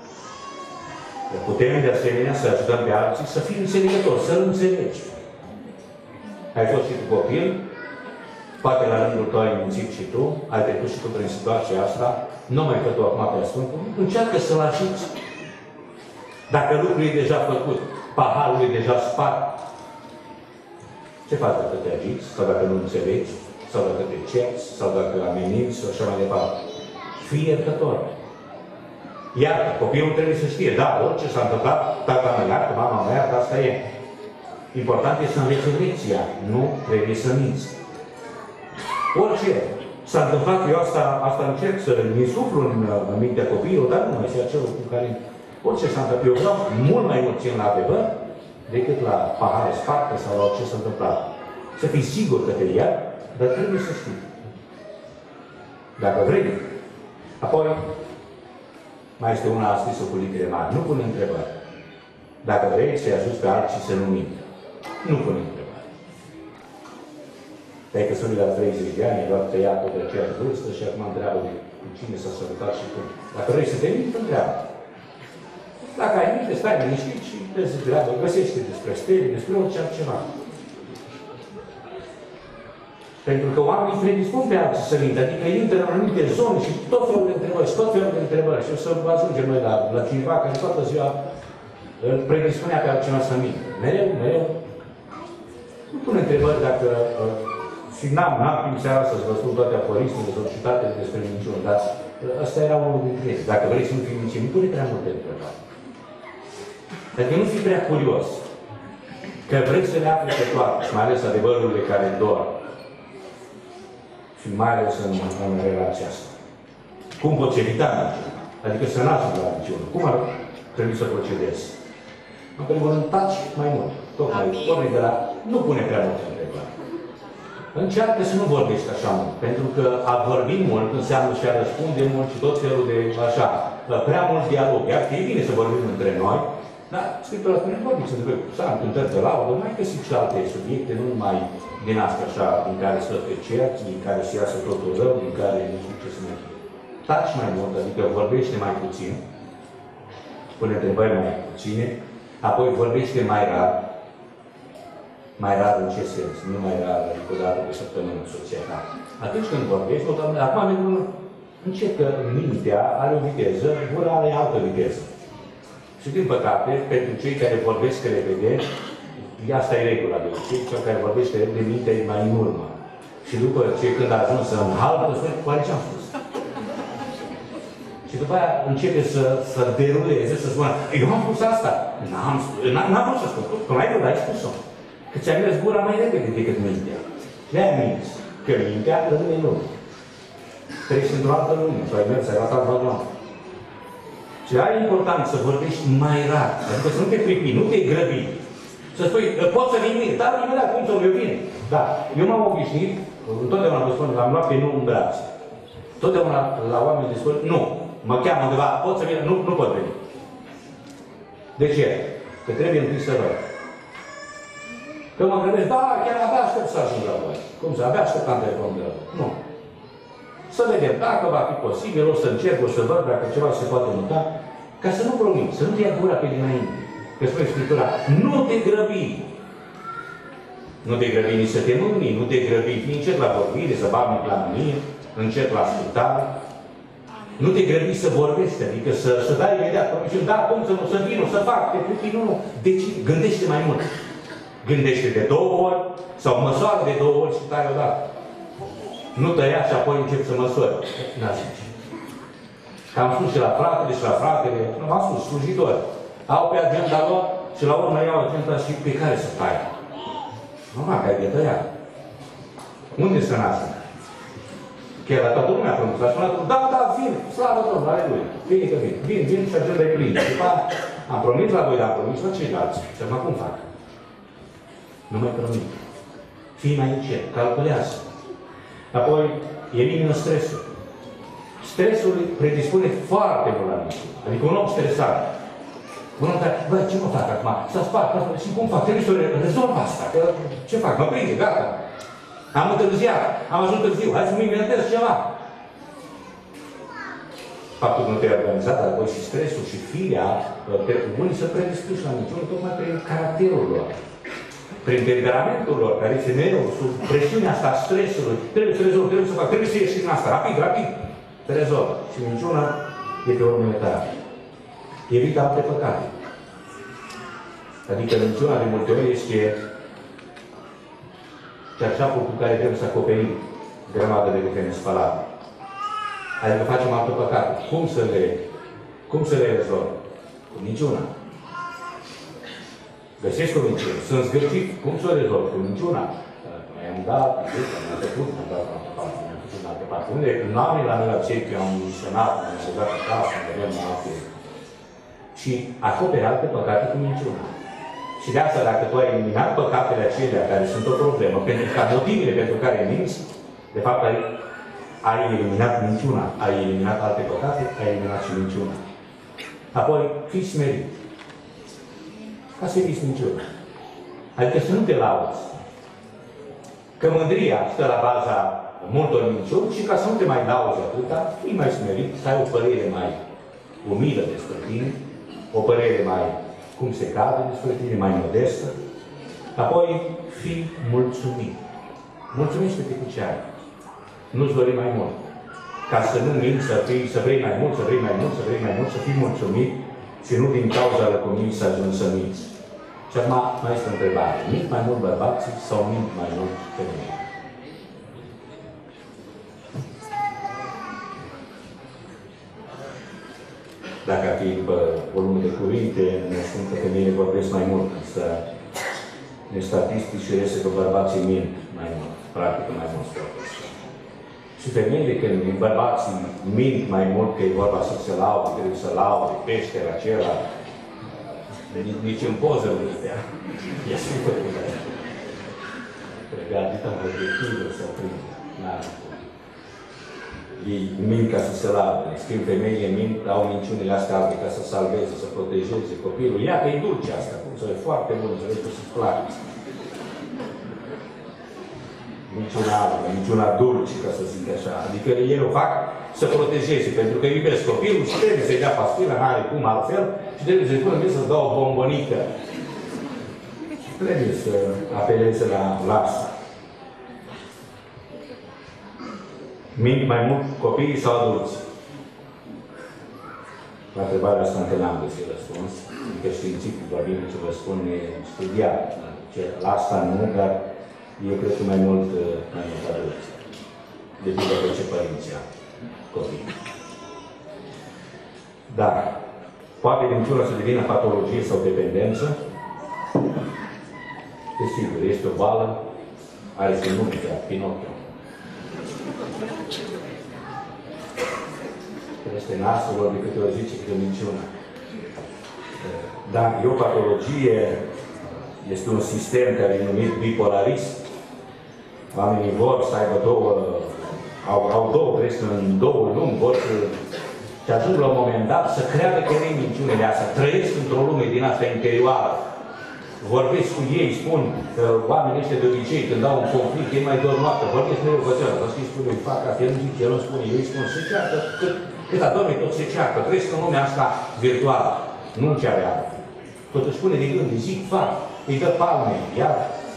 Putem de asemenea să ajutăm pe alții să fim înțelegători, să-l înțelegi. Ai fost și tu copil, poate la rândul tău ai mințit și tu, ai trecut și tu prin situația asta, nu mai fă tu acum pe Sfântul, încearcă să-l ajuți. Dacă lucrul e deja făcut, paharul e deja spart, ce faci dacă te agiți, sau dacă nu înțelegi, sau dacă te cerți, sau dacă ameninți, sau așa mai departe? Fii iertător. Iar copilul trebuie să știe, da, orice s-a întâmplat, tata mă iartă, mama mă iartă, asta e. Important e să înveți lecția, nu trebuie să minți. Orice s-a întâmplat, eu asta încerc să insuflu în mintea copiilor, dar nu este acel cu care orice s-a întâmplat. Eu vreau mult mai mult țin la adevăr decât la pahare sparte sau la orice s-a întâmplat. Să fii sigur că te iar, dar trebuie să știi. Dacă vrei. Apoi, mai este una scrisă cu litere mari. Nu pune întrebări. Dacă vrei să-i ajuți pe alții să nu mintă. Nu pune întrebări. Te-ai căsătorit la 30 de ani, doar tăiat de aceeași vârstă și acum întreabă de cu cine s-a sărutat și cum. Dacă vrei să te minți, întreabă. Dacă ai minte, stai liniștit și vezi treabă, găsește despre stele, despre orice altceva. Pentru că oamenii predispun pe alții să mintă, adică intră în anumite zone și tot felul de întrebări, și tot felul de întrebări. Și o să ajungem noi la cineva care toată ziua îl predispunea pe altcineva să mintă. Mereu. Nu pune întrebări dacă... și n-am timp seara să-ți vă spun toate aforismele sau citatele despre minciună, dar ăsta era unul dintre ele. Dacă vrei să nu fii mincin, nu pune prea multe întrebări. Adică nu fii prea curios. Că vrei să le afli pe toate, și mai ales adevărurile care dor. Și mai ales în relația asta. Cum poți evita minciună? Adică să n-ajungi la minciună. Cum ar trebui să procedezi? În primul rând, taci mai mult. Tocmai porni de la... Nu pune prea multe întrebări. Încearcă să nu vorbești așa mult. Pentru că a vorbi mult înseamnă și a răspunde mult și tot felul de așa. Prea mult dialog. Iar că e bine să vorbim între noi, dar Scriptura spune, vorbiți între voi. Să am cântări de laudă, mai găsiți și alte subiecte, nu numai din asta așa, din care să te cerți, din care să iasă totul rău, din care nu știu ce să mai fie. Taci mai mult, adică vorbește mai puțin, pune întrebări mai puține, apoi vorbește mai rar. Mai rar în ce sens? Nu mai rar, adică o dată pe săptămână soția ta. Atunci când vorbești, acum încep că mintea are o viteză, gura are altă viteză. Și din păcate, pentru cei care vorbesc repede, asta e regula de obicei, cel care vorbește de minte e mai în urmă. Și după ce când a ajuns în halbă, spune, oare ce am spus? Și după aia începe să deruleze, să spună, eu am spus asta. N-am vrut să spun, cum ai vrut, ai spus-o. Că ți-a mers gura mai repede decât mintea. De-aia minți. Că mintea rămâne în lume. Treci într-o altă lume. Tu ai mers, ai luat alt vagon. Și aia e important să vorbești mai rar. Adică să nu te pripi, nu te grăbi. Să Să spui, poți să vin mâine, dar imediat, cum să eu vin? Da, eu m-am obișnuit, întotdeauna vă spun, l-am luat pe nu în brațe. Totdeauna la oameni le spun, nu, mă cheamă undeva, pot să vin, nu pot veni. De ce? Că trebuie întâi să văd. Că mă gândesc, da, chiar abia aștept să ajung la voi. Cum să, abia așteptam telefonul de la voi. Nu. Să vedem, dacă va fi posibil, o să încerc, o să văd dacă ceva se poate nota, ca să nu promit, să nu te ia gura pe dinainte. Că spune Scriptura, nu te grăbi. Nu te grăbi nici să te mâni, nu te grăbi, fii încet la vorbire, să bagi la mânie, încet la ascultare. Nu te grăbi să vorbești, adică să dai imediat promisiuni, da, cum să vin, o să fac, te pupi, nu. Deci gândește mai mult. Gândește de 2 ori, sau măsoară de 2 ori și tai odată. Nu tăia și apoi încep să măsori. N-a zice. Că am spus și la fratele și la fratele, am spus, slujitori. Au pe agenda lor și la urmă iau agenda și pe care să taie. Mama, că ai de tăiat. Unde să nască? Chiar la toată lumea a promis. A spus, da, vin, slavă Domnului, aleluia. Bine că vin. Vin și agenda e plină. După am promis la voi, am promis la ceilalți. Și acum cum fac? Nu mai promit. Fii mai încet, calculează. Apoi, elimină stresul. Stresul predispune foarte mult la mine. Adică un om stresat. Un om care, băi, ce mă fac acum? S-a spart, și cum fac? Trebuie să rezolv asta. Că, ce fac? Mă prinde, gata. Am întârziat, am ajuns târziu, hai să-mi inventez ceva. Faptul că nu te-ai organizat, dar apoi și stresul și firea, unii să predispuși la minciună, tocmai prin caracterul lor. Prin temperamentul lor, care este mereu sub presiunea asta a stresului. Trebuie să rezolv, trebuie să fac, trebuie să ieși din asta, rapid, te rezolv. Și minciuna e pe urmele tale. Evită alte păcate. Adică minciuna de multe ori este cearșaful cu care trebuie să acoperim grămadă de lucruri spălate. Adică facem alte păcate. Cum să le rezolv? Cu minciuna. Găsesc o minciună. Sunt zgârcit. Cum să o rezolv? Cu minciuna. I-am dat, am trecut, am dat în altă parte, am făcut în altă parte. Unde? În anii la noi la biserică, am misionat, am așezat acasă, am avem în alte. Și acoperi alte păcate cu minciuna. Și de asta, dacă tu ai eliminat păcatele acelea care sunt o problemă, pentru că motivele pentru care minți, de fapt ai eliminat minciuna, ai eliminat alte păcate, ai eliminat și minciuna. Apoi, fii smerit. Ca să eviți minciuna. Adică să nu te lauzi. Că mândria stă la baza multor minciuni și ca să nu te mai lauzi atâta, fii mai smerit, să ai o părere mai umilă despre tine, o părere mai cum se cade despre tine, mai modestă. Apoi, fii mulțumit. Mulțumește-te cu ce ai. Nu-ți dori mai mult. Ca să nu minți, să vrei mai mult, să vrei mai mult, să vrei mai mult, să fii mulțumit și nu din cauza lăcomiei să ajungi să minți. Și acum mai este o întrebare. Mint mai mult bărbații sau mint mai mult femeile? Dacă ar fi după volumul de cuvinte, ne spun că femeile vorbesc mai mult, însă în statistici reiese că bărbații mint mai mult, practică mai mult vorbesc. Și femeile, când bărbații mint mai mult că e vorba să se laude, trebuie să laude, peștera acela, nici în poză nu stea. E super cu aia. Pregătită în obiectivă să prinde. Ei mint ca să se laude. Schimb femeile mint, au minciunile astea alte ca să salveze, să protejeze copilul. Ia că e dulce asta, cum să e foarte bun, să vezi că să-ți placă. Minciuna dulce, ca să zic așa. Adică ei o fac să protejeze, pentru că iubesc copilul și trebuie să-i dea pastilă, n-are cum altfel, și trebuie să-i pună să-ți dau o bombonică. Trebuie să apeleze la asta. Mint mai mult copiii sau adulți? La întrebarea asta încă n-am găsit răspuns. Adică științific, vorbim ce vă spun, e studiat. La asta nu, dar eu cred că mai mult adulți. Depinde de ce părinți au copii. Dar poate minciuna să devină patologie sau dependență? Desigur, este o boală, are să nume chiar, Pinocchio. Este nasul lor de câte ori zice că minciuna. Dar e o patologie Este un sistem care e numit bipolarist. Oamenii vor să aibă au două crezi în două lumi, vor să ajung la un moment dat să creadă că nu e minciunile astea. Trăiesc într-o lume din asta interioară. Vorbesc cu ei, spun că oamenii ăștia de obicei, când au un conflict, ei mai dorm noapte. Vorbesc mereu cu ăsta, îi spun, îi fac asta, el nu zice, el nu spune, eu îi spun, se ceartă, cât adorme, tot se ceartă. Trăiesc în lumea asta virtuală, nu cea reală. Tot își spune de gând, îi zic, fac, îi dă palme, iar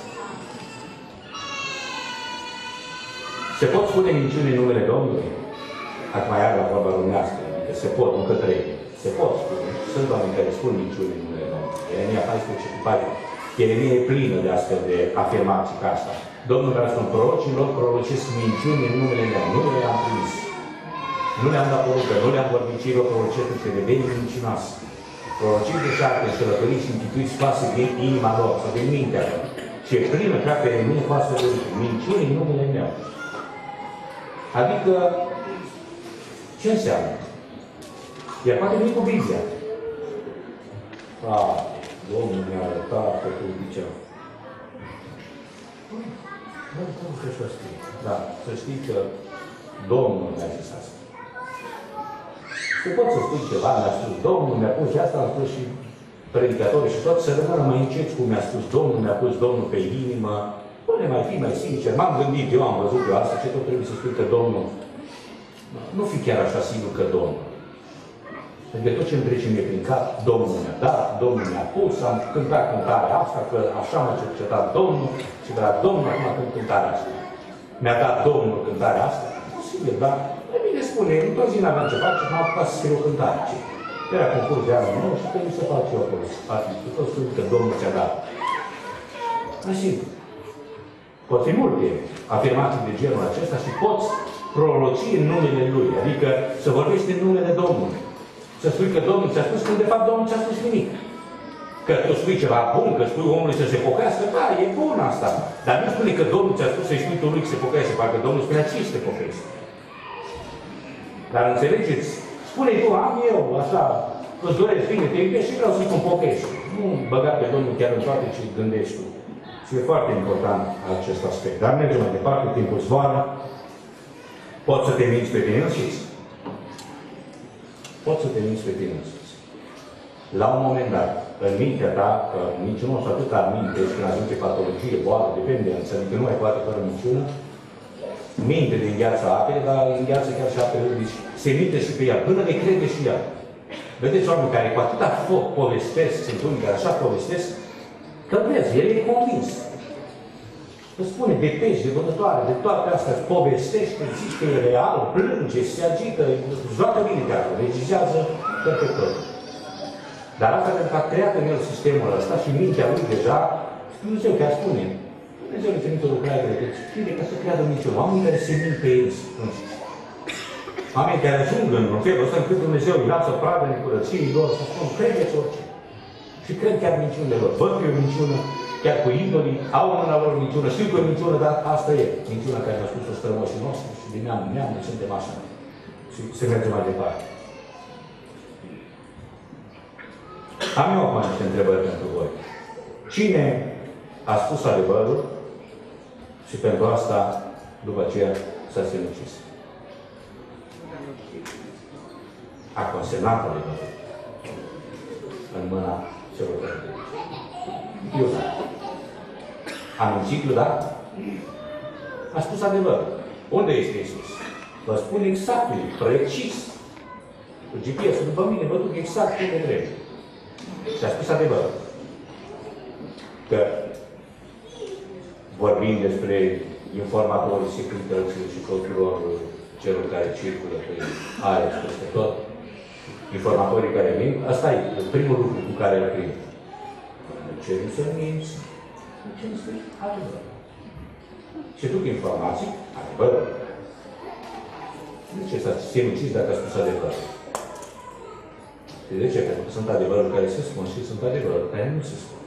se pot spune minciuni în numele Domnului? Acum iar la vorba lumească, adică se pot, nu că trebuie. Se pot spune. Sunt oameni care spun minciuni în numele Domnului. Ieremia 14:4. Ieremia e plină de astfel de afirmații ca asta. Domnul vrea să spun, prorocilor prorocesc minciuni în numele meu. Nu le-am trimis. Nu le-am dat porucă, nu le-am vorbit, cei vă prorocesc niște vedenii mincinoase. Prorocii de șarte, înșelătoriți și închituiți scoase din inima lor, sau din mintea lor. Și e plină ca pe mine cu astfel de lucruri. Minciuni în numele meu. Adică, ce înseamnă? Iar poate veni cu Biblia. Domnul mi-a arătat că tu zicea. Da, să știi că Domnul mi-a zis asta. Tu poți să spui ceva, mi-a spus Domnul, mi-a pus și asta, am spus și predicatorii și tot, să rămână mai încet cum mi-a spus Domnul, mi-a pus Domnul pe inimă. Pune mai fi mai sincer, m-am gândit, eu am văzut eu asta, ce tot trebuie să spui că Domnul, nu fi chiar așa sigur că Domnul. Pentru că tot ce îmi trece mie prin cap, Domnul mi-a dat, Domnul mi-a pus, am cântat cântarea asta, că așa m-a cercetat Domnul, și de la Domnul acum cânt cântarea asta. Mi-a dat Domnul cântarea asta? Posibil, dar de mine spune, într-o zi n-aveam ce face, m-am apucat să scriu o cântare. Era concurs de anul nou și trebuie să fac eu acolo. Tot spun că Domnul ți-a dat. Așa. Pot fi multe afirmații de genul acesta și poți proroci în numele Lui. Adică să vorbești în numele Domnului. Să spui că Domnul ți-a spus, când de fapt Domnul ți-a spus nimic. Că tu spui ceva bun, că spui omului să se pocăiască, da, e bun asta. Dar nu spune că Domnul ți-a spus să-i spui tu lui că se pocăiască, parcă Domnul spunea ce este pocăiască. Dar înțelegeți? Spune-i tu, am eu, așa, îți doresc bine, te iubesc și vreau să-i cum pocăiești. Nu băga pe Domnul chiar în toate ce gândești tu. Și e foarte important acest aspect. Dar mergem mai departe, timpul zboară. Poți să te minți pe tine însuți. Poți să te minți pe tine însuți. La un moment dat, în mintea ta, că niciunul și atâta minte, și când ajunge patologie, boală, dependență, adică nu mai poate fără minciună, minte de îngheață apele, dar îngheață chiar și apele, deci se minte și pe ea, până le crede și ea. Vedeți oameni care cu atâta foc povestesc, sunt unii care așa povestesc, că vezi, el e convins. Îți spune de pești, de vânătoare, de toate astea, îți povestește, zici că e real, plânge, se agită, joacă bine de acolo, regizează perfector. Dar asta pentru că a creat în el sistemul ăsta și mintea lui deja, Dumnezeu chiar spune, Dumnezeu le trimite o lucrare de știe ca să creadă niciun. Oamenii care se mint pe ei înșiși. Oamenii care ajung în felul ăsta încât Dumnezeu îi lasă pradă necurăției lor, să spun, credeți orice. Și cred chiar minciunile lor. Văd că e o minciună, chiar cu idolii, au în mâna lor o minciună, știu că e o minciună, dar asta e. Minciuna care ne-a spus-o strămoșii noștri și din neam în neam, noi suntem așa. Și se merge mai departe. Am eu acum niște întrebări pentru voi. Cine a spus adevărul și pentru asta, după aceea, s-a sinucis? A consemnat adevărul în mâna celor care Iuda. A mințit Iuda? A spus adevărul. Unde este Iisus? Vă spun exact, precis. Cu GPS-ul după mine, vă duc exact unde trebuie. Și a spus adevărul. Că vorbim despre informatorii securității și tuturor celor care circulă pe aer și peste tot, informatorii care vin, asta e primul lucru cu care îl prind. Ce nu să minți, ce nu spui adevărul. Și duc informații, adevărul. De ce s-a sinucis dacă a spus adevărul? Și de ce? Pentru că sunt adevăruri care se spun și sunt adevăruri care nu se spun.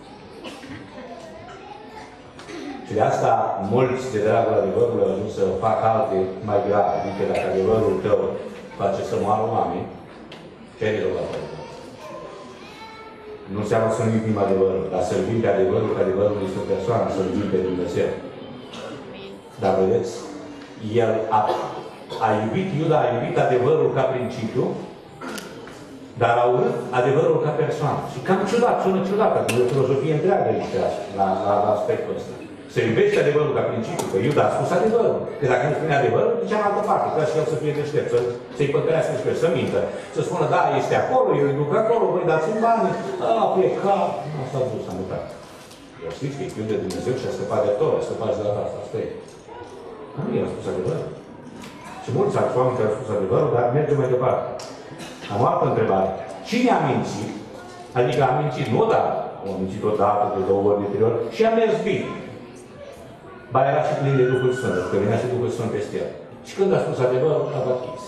Și de asta mulți de dragul adevărului au ajuns să fac alte mai grave. Adică dacă adevărul tău face să moară oameni, ce ai de rău la adevăr? Nu înseamnă să nu iubim adevărul, dar să iubim pe adevărul, că adevărul este o persoană, să iubim pe Dumnezeu. Dar vedeți, el a iubit, Iuda a iubit adevărul ca principiu, dar a urât adevărul ca persoană. Și cam ciudat, sună ciudat, că e o filozofie întreagă aici, la aspectul ăsta. Să iubești adevărul ca principiu, că Iuda a spus adevărul. Că dacă nu spune adevărul, ducea în altă parte, ca și el să fie deștept, să-i păcărească și să mintă. Să spună, da, este acolo, eu îi duc acolo, voi dați-mi bani, a plecat, nu s-a dus, a mutat. Eu știți că e fiul de Dumnezeu și a scăpat de tot, a scăpat de data asta, asta e. Nu, el a spus adevărul. Și mulți alți oameni care au spus adevărul, dar mergem mai departe. Am o altă întrebare. Cine a mințit? Adică a mințit nu odată, a mințit odată, de 2 ori, de 3 ori, și a mers bine. Ba era și plin de Duhul Sfânt, că venea și Duhul Sfânt peste el. Și când a spus adevărul, a baptiz.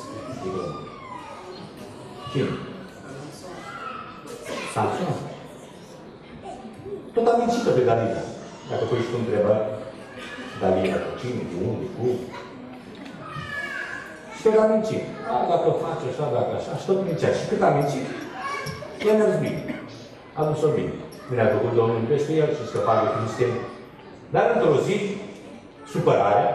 Cine? Samson. Tot a mințit-o pe Dalila. Dacă pui și tu întrebări, Dalila, cu cine, de unde, cum? Și că a mințit. Dacă o face așa, dacă așa, și tot mințea. Și cât a mințit, i-a mers bine. A dus-o bine. Venea Duhul Domnului peste el și scăpa de Filisteni. Dar într-o zi, supărarea,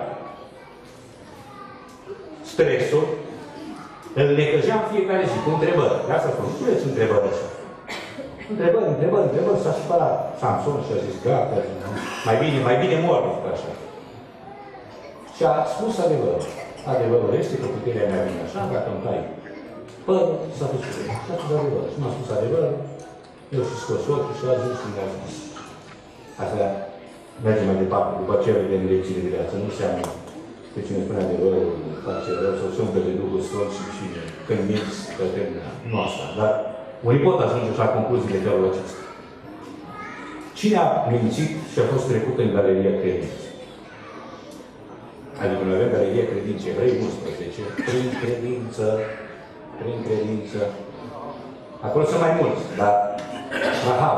stresul, îl necăjea în fiecare zi cu întrebări. De asta spun, nu puneți întrebări așa. Întrebări, s-a supărat. Samson și a zis, gata, mai bine mor decât așa. Și a spus adevărul. Adevărul este că puterea mea vine așa, dacă îmi tai părul, s-a spus puterea. Și a spus adevărul. Și m-a spus adevărul, eu și scos ochii și a zis și mi-a zis. Asta mergem mai departe. După aceea vedem lecțiile de viață. Nu înseamnă că cine spune adevărul face rău sau se umple de Duhul Sfânt și când minți că termină. Nu asta. Dar unii pot ajunge la concluzii de felul acesta. Cine a mințit și a fost trecut în galeria credinței? Adică noi avem galeria credinței, Evrei 11, prin credință. Acolo sunt mai mulți, dar Rahab.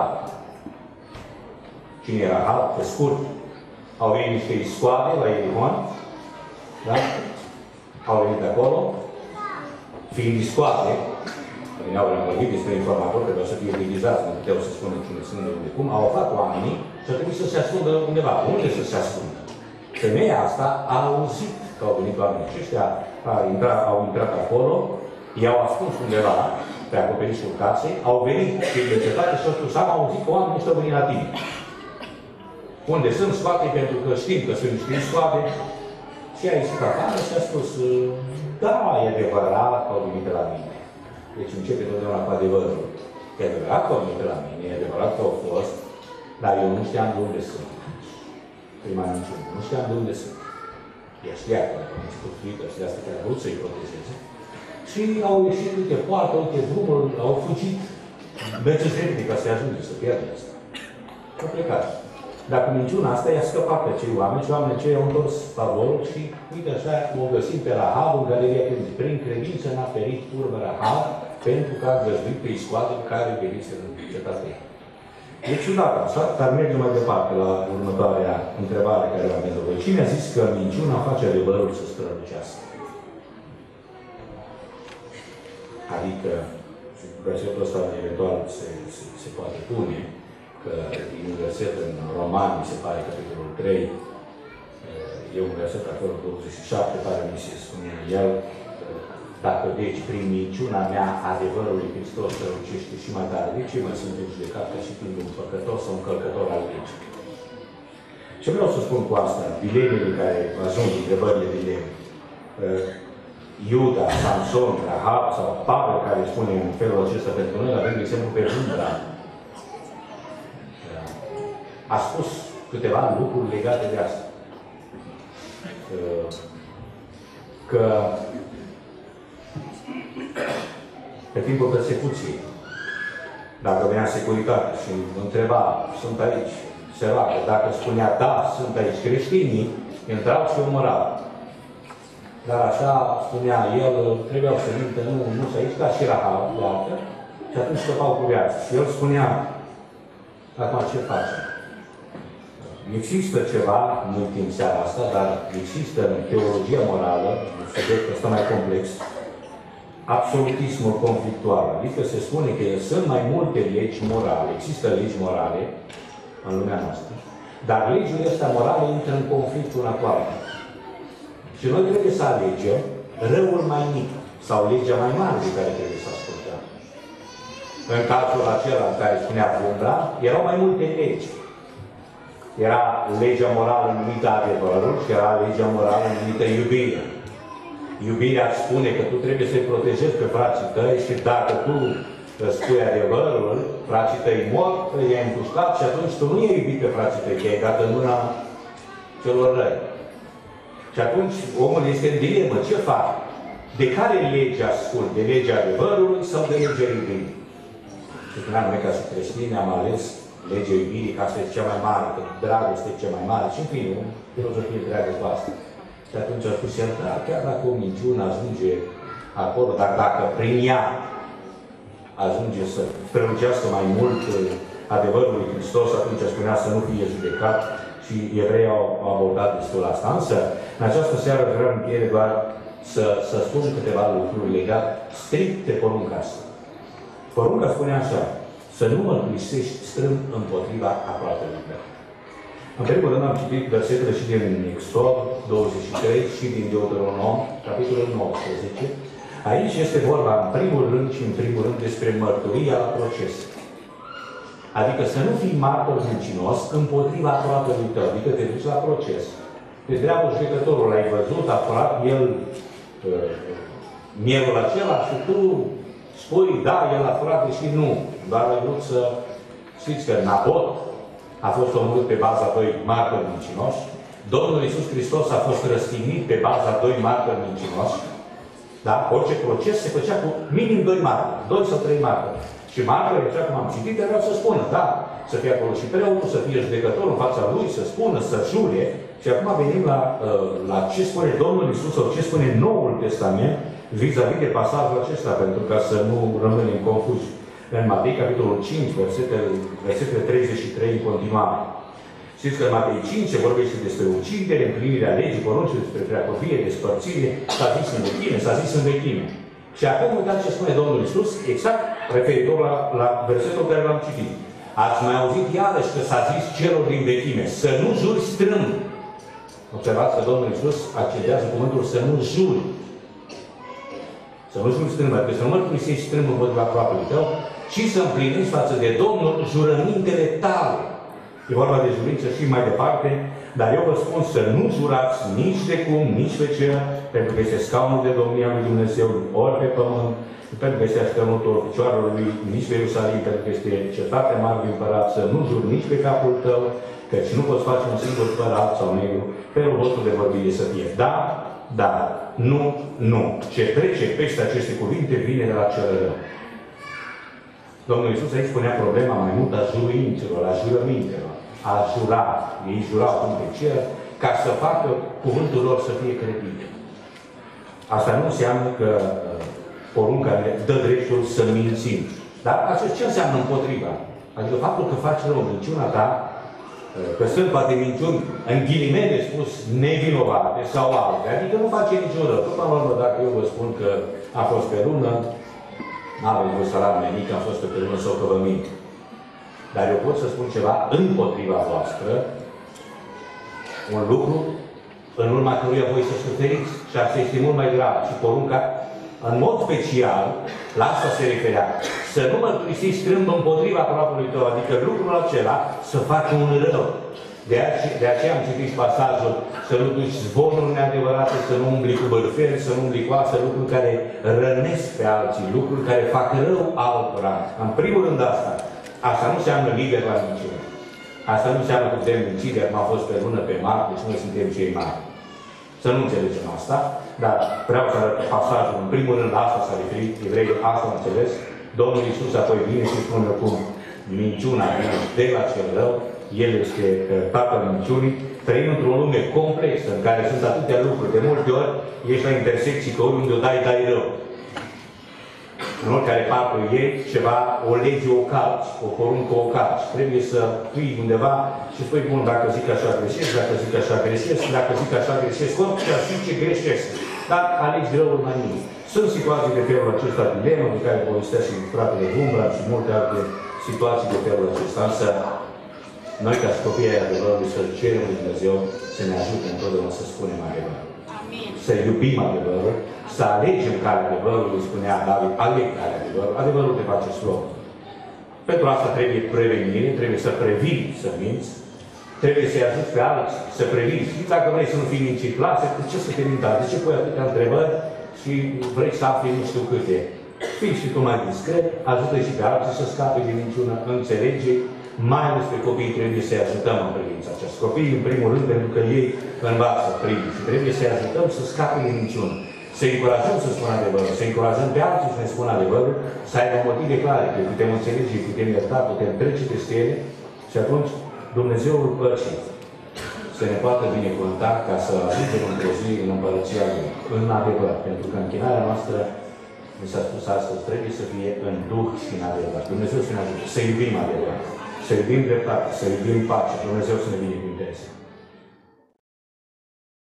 Cine era Rahab? Pe scurt, au venit niște iscoade la Ierihon, da? Au venit acolo, fiind iscoade, veneau rămărit despre informator, că vreau să fie devizați, nu puteau să spună cine sunt de unde cum, au aflat oamenii și au trebuit să se ascundă undeva. Unde să se ascundă? Femeia asta a auzit că au venit oamenii aceștia, au intrat acolo, i-au ascuns undeva pe acoperișul casei, au venit cei de cetate și au spus, am auzit că oamenii ăștia au venit la tine. Unde sunt scoate, pentru că știm că sunt niște scoate. Și a ieșit afară și a spus, da, e adevărat că au venit la mine. Deci începe totdeauna cu adevărul. E adevărat că au venit la mine, e adevărat că au fost, dar eu nu știam de unde sunt. Prima niciună. Nu știam de unde sunt. Ea știa că a început frică și de asta că a vrut să-i protejeze. Și au ieșit, uite, poartă, uite, drumul, au fugit. Mergeți repede ca să-i ajunge să pierde asta. Au plecat. Dar cu minciuna asta i-a scăpat pe cei oameni și oamenii cei au întors favorul și, uite așa, o găsim pe Rahab în galeria credinței. Prin credință n-a ferit turmă Rahab pentru că a găzduit pe iscoadă care venise în cetatea ei. E ciudat așa, dar mergem mai departe la următoarea întrebare care o avem de voi. Cine a zis că minciuna face adevărul să strălucească? Adică, versetul ăsta eventual se poate pune, că e un verset în Romani, mi se pare, capitolul 3, e un verset acolo, 27, pare mi se spune el, dacă deci prin minciuna mea adevărul lui Hristos strălucește și mai tare, de ce mă sunt judecat ca și fiind un păcătos sau un călcător al legii? Ce vreau să spun cu asta? Dilemele care ajung, întrebările dileme. Iuda, Samson, Rahab sau Pavel care spune în felul acesta pentru noi, avem de exemplu pe Rândra. A spus câteva lucruri legate de asta. Că pe timpul persecuției, dacă venea securitate și întreba, sunt aici, se roagă, dacă spunea, da, sunt aici, creștinii intrau și omorau. Dar așa spunea el, trebuiau să mintă, nu să aici, ca și Rahab, iată, și atunci scăpau cu viață. Și el spunea, acum ce facem? Există ceva, nu timp seara asta, dar există în teologia morală, un subiect ăsta mai complex, absolutismul conflictual, adică se spune că sunt mai multe legi morale, există legi morale în lumea noastră, dar legile astea morale intră în conflict una cu alta. Și noi trebuie să alegem răul mai mic sau legea mai mare de care trebuie să ascultăm. În cazul acela în care spunea Bunda, erau mai multe legi. Era legea morală numită adevărul și era legea morală numită iubire. Iubirea spune că tu trebuie să-i protejezi pe frații tăi și dacă tu spui adevărul, frații tăi mor, i-ai împușcat și atunci tu nu i-ai iubit pe frații tăi, că ai dat în mâna celor răi. Și atunci omul este în dilemă. Ce fac? De care lege ascult? De legea adevărului sau de legea iubirii? Și spuneam noi, ca și creștini, am ales legea iubirii, că asta e cea mai mare, că dragostea e cea mai mare. Și în fine, o filozofie întreagă cu asta. Și atunci a spus el, da, chiar dacă o minciună ajunge acolo, dar dacă prin ea ajunge să prelungească mai mult adevărul lui Hristos, atunci spunea să nu fie judecat și evreii au abordat destul asta. Însă, în această seară vreau în încheiere doar să spun câteva lucruri legate strict de porunca asta. Porunca spune așa, să nu mărturisești strâmb împotriva aproapelui tău. În primul rând am citit versetele și din Exod 23 și din Deuteronom, capitolul 19. Aici este vorba în primul rând și în primul rând despre mărturia la proces. Adică să nu fii martor mincinos împotriva aproapelui tău, adică te duci la proces. Pe dreapta judecătorul l-ai văzut, a furat el mielul acela și tu spui, da, el a furat, deși nu. Dar ai vrut să știți că Nabot a fost omorât pe baza doi martori mincinoși. Domnul Iisus Hristos a fost răstignit pe baza doi martori mincinoși. Da? Orice proces se făcea cu minim doi martori, 2 sau 3 martori. Și martorii, așa cum am citit, erau să spună, da, să fie acolo și preotul, să fie judecător în fața lui, să spună, să jure. Și acum venim la ce spune Domnul Iisus sau ce spune Noul Testament vis-a-vis de pasajul acesta, pentru ca să nu rămânem confuzi. În Matei, capitolul 5, versetele 33 în continuare. Știți că în Matei 5 se vorbește despre ucidere, împlinirea legii, poruncii, despre preacovie, despărțire, s-a zis în vechime, s-a zis în vechime. Și acum uitați ce spune Domnul Iisus, exact referitor la versetul care l-am citit. Ați mai auzit iarăși că s-a zis celor din vechime, să nu juri strâmb. Observați că Domnul Iisus accedează cuvântul să nu juri. Să nu juri strâmb, adică să nu mărturisești strâmb împotriva aproapelui tău, ci să împlinești față de Domnul jurămintele tale. E vorba de jurință și mai departe, dar eu vă spun să nu jurați nici de cum, nici pe cer, pentru că este scaunul de domnia lui Dumnezeu, ori pe pământ, pentru că este așternătul picioarelor lui, nici pe Ierusalim, pentru că este cetatea mare de împărat, să nu juri nici pe capul tău, căci nu poți face un singur păr alb sau negru, felul vostru de vorbire să fie da, da, nu, nu. Ce trece peste aceste cuvinte vine de la cel rău. Domnul Iisus aici spunea problema mai mult a juruințelor, a jurămintelor, a jura. Ei jurau cum pe cer, ca să facă cuvântul lor să fie credibil. Asta nu înseamnă că porunca ne dă dreptul să mințim. Dar ce înseamnă împotriva? Adică faptul că faci rău, minciuna ta, că sunt poate minciuni, în ghilimele spus, nevinovate sau alte. Adică nu face niciun rău. Tot la urmă, dacă eu vă spun că a fost pe lună, n-avem voi să la menic, am fost pe lună sau că vă mint. Dar eu pot să spun ceva împotriva voastră, un lucru în urma căruia voi să suferiți. Și asta este mult mai grav. Și porunca, în mod special, la asta se referea. Să nu mărturisiți strâmb împotriva aproapelui tău, adică lucrul acela să facă un rău. De aceea am citit pasajul, să nu duci zvonuri neadevărate, să nu umbli cu bărferi, să nu umbli cu astea, lucruri care rănesc pe alții, lucruri care fac rău altora. În primul rând asta. Asta nu înseamnă liber la minciună. Asta nu înseamnă că putem minți, de acum a fost pe lună, pe mari, deci noi suntem cei mari. Să nu înțelegem asta, dar vreau să arăt pasajul. În primul rând, asta s-a referit, evreii asta au înțeles. Domnul Iisus apoi vine și spune cum minciuna vine de la cel rău, El este tatăl minciunii. Trăim într-o lume complexă, în care sunt atâtea lucruri. De multe ori, ești la intersecții, că oriunde o dai rău. În oricare parte iei ceva, o lege o calci, o poruncă o calci. Trebuie să fii undeva și spui, bun, dacă zic așa greșesc, dacă zic așa greșesc, dacă zic așa greșesc, orice ar fi ce greșesc. dar alegi răul mai mult. Sunt situații de felul acesta, dilemă, de care povestea și fratele Umbra și multe alte situații de felul acesta. Însă, noi, ca și copiii ai adevărului, să cerem lui Dumnezeu să ne ajute întotdeauna să spunem adevărul. Să iubim adevărul, să alegem calea adevărului, spunea David, aleg calea adevărului. Adevărul te face slab. Pentru asta trebuie prevenire, trebuie să previi să minți, trebuie să-i ajuți pe alții să previi. Și dacă vrei să nu fii mincit, lasă, de ce să te mintați? De ce pui atâtea întrebări și vrei să afli nu știu câte? Fii și tu mai discret, ajută și pe alții să scape din minciună, înțelege, mai ales pe copii trebuie să-i ajutăm în privința aceasta. Copiii, în primul rând, pentru că ei învață primii și trebuie să-i ajutăm să scape din minciună. Să-i încurajăm să spună adevărul, să încurajăm pe alții să ne spună adevărul, să aibă motive clare, că putem înțelege, putem ierta, putem trece peste ele și atunci Dumnezeul păcii să ne poată binecuvânta ca să ajungem într-o zi în împărăția Lui, în adevăr. Pentru că închinarea noastră, mi s-a spus astăzi, trebuie să fie în Duh și în adevăr. Dumnezeu să ne ajute, să iubim adevăr, să iubim dreptate, să iubim pace. Dumnezeu să ne binecuvânteze.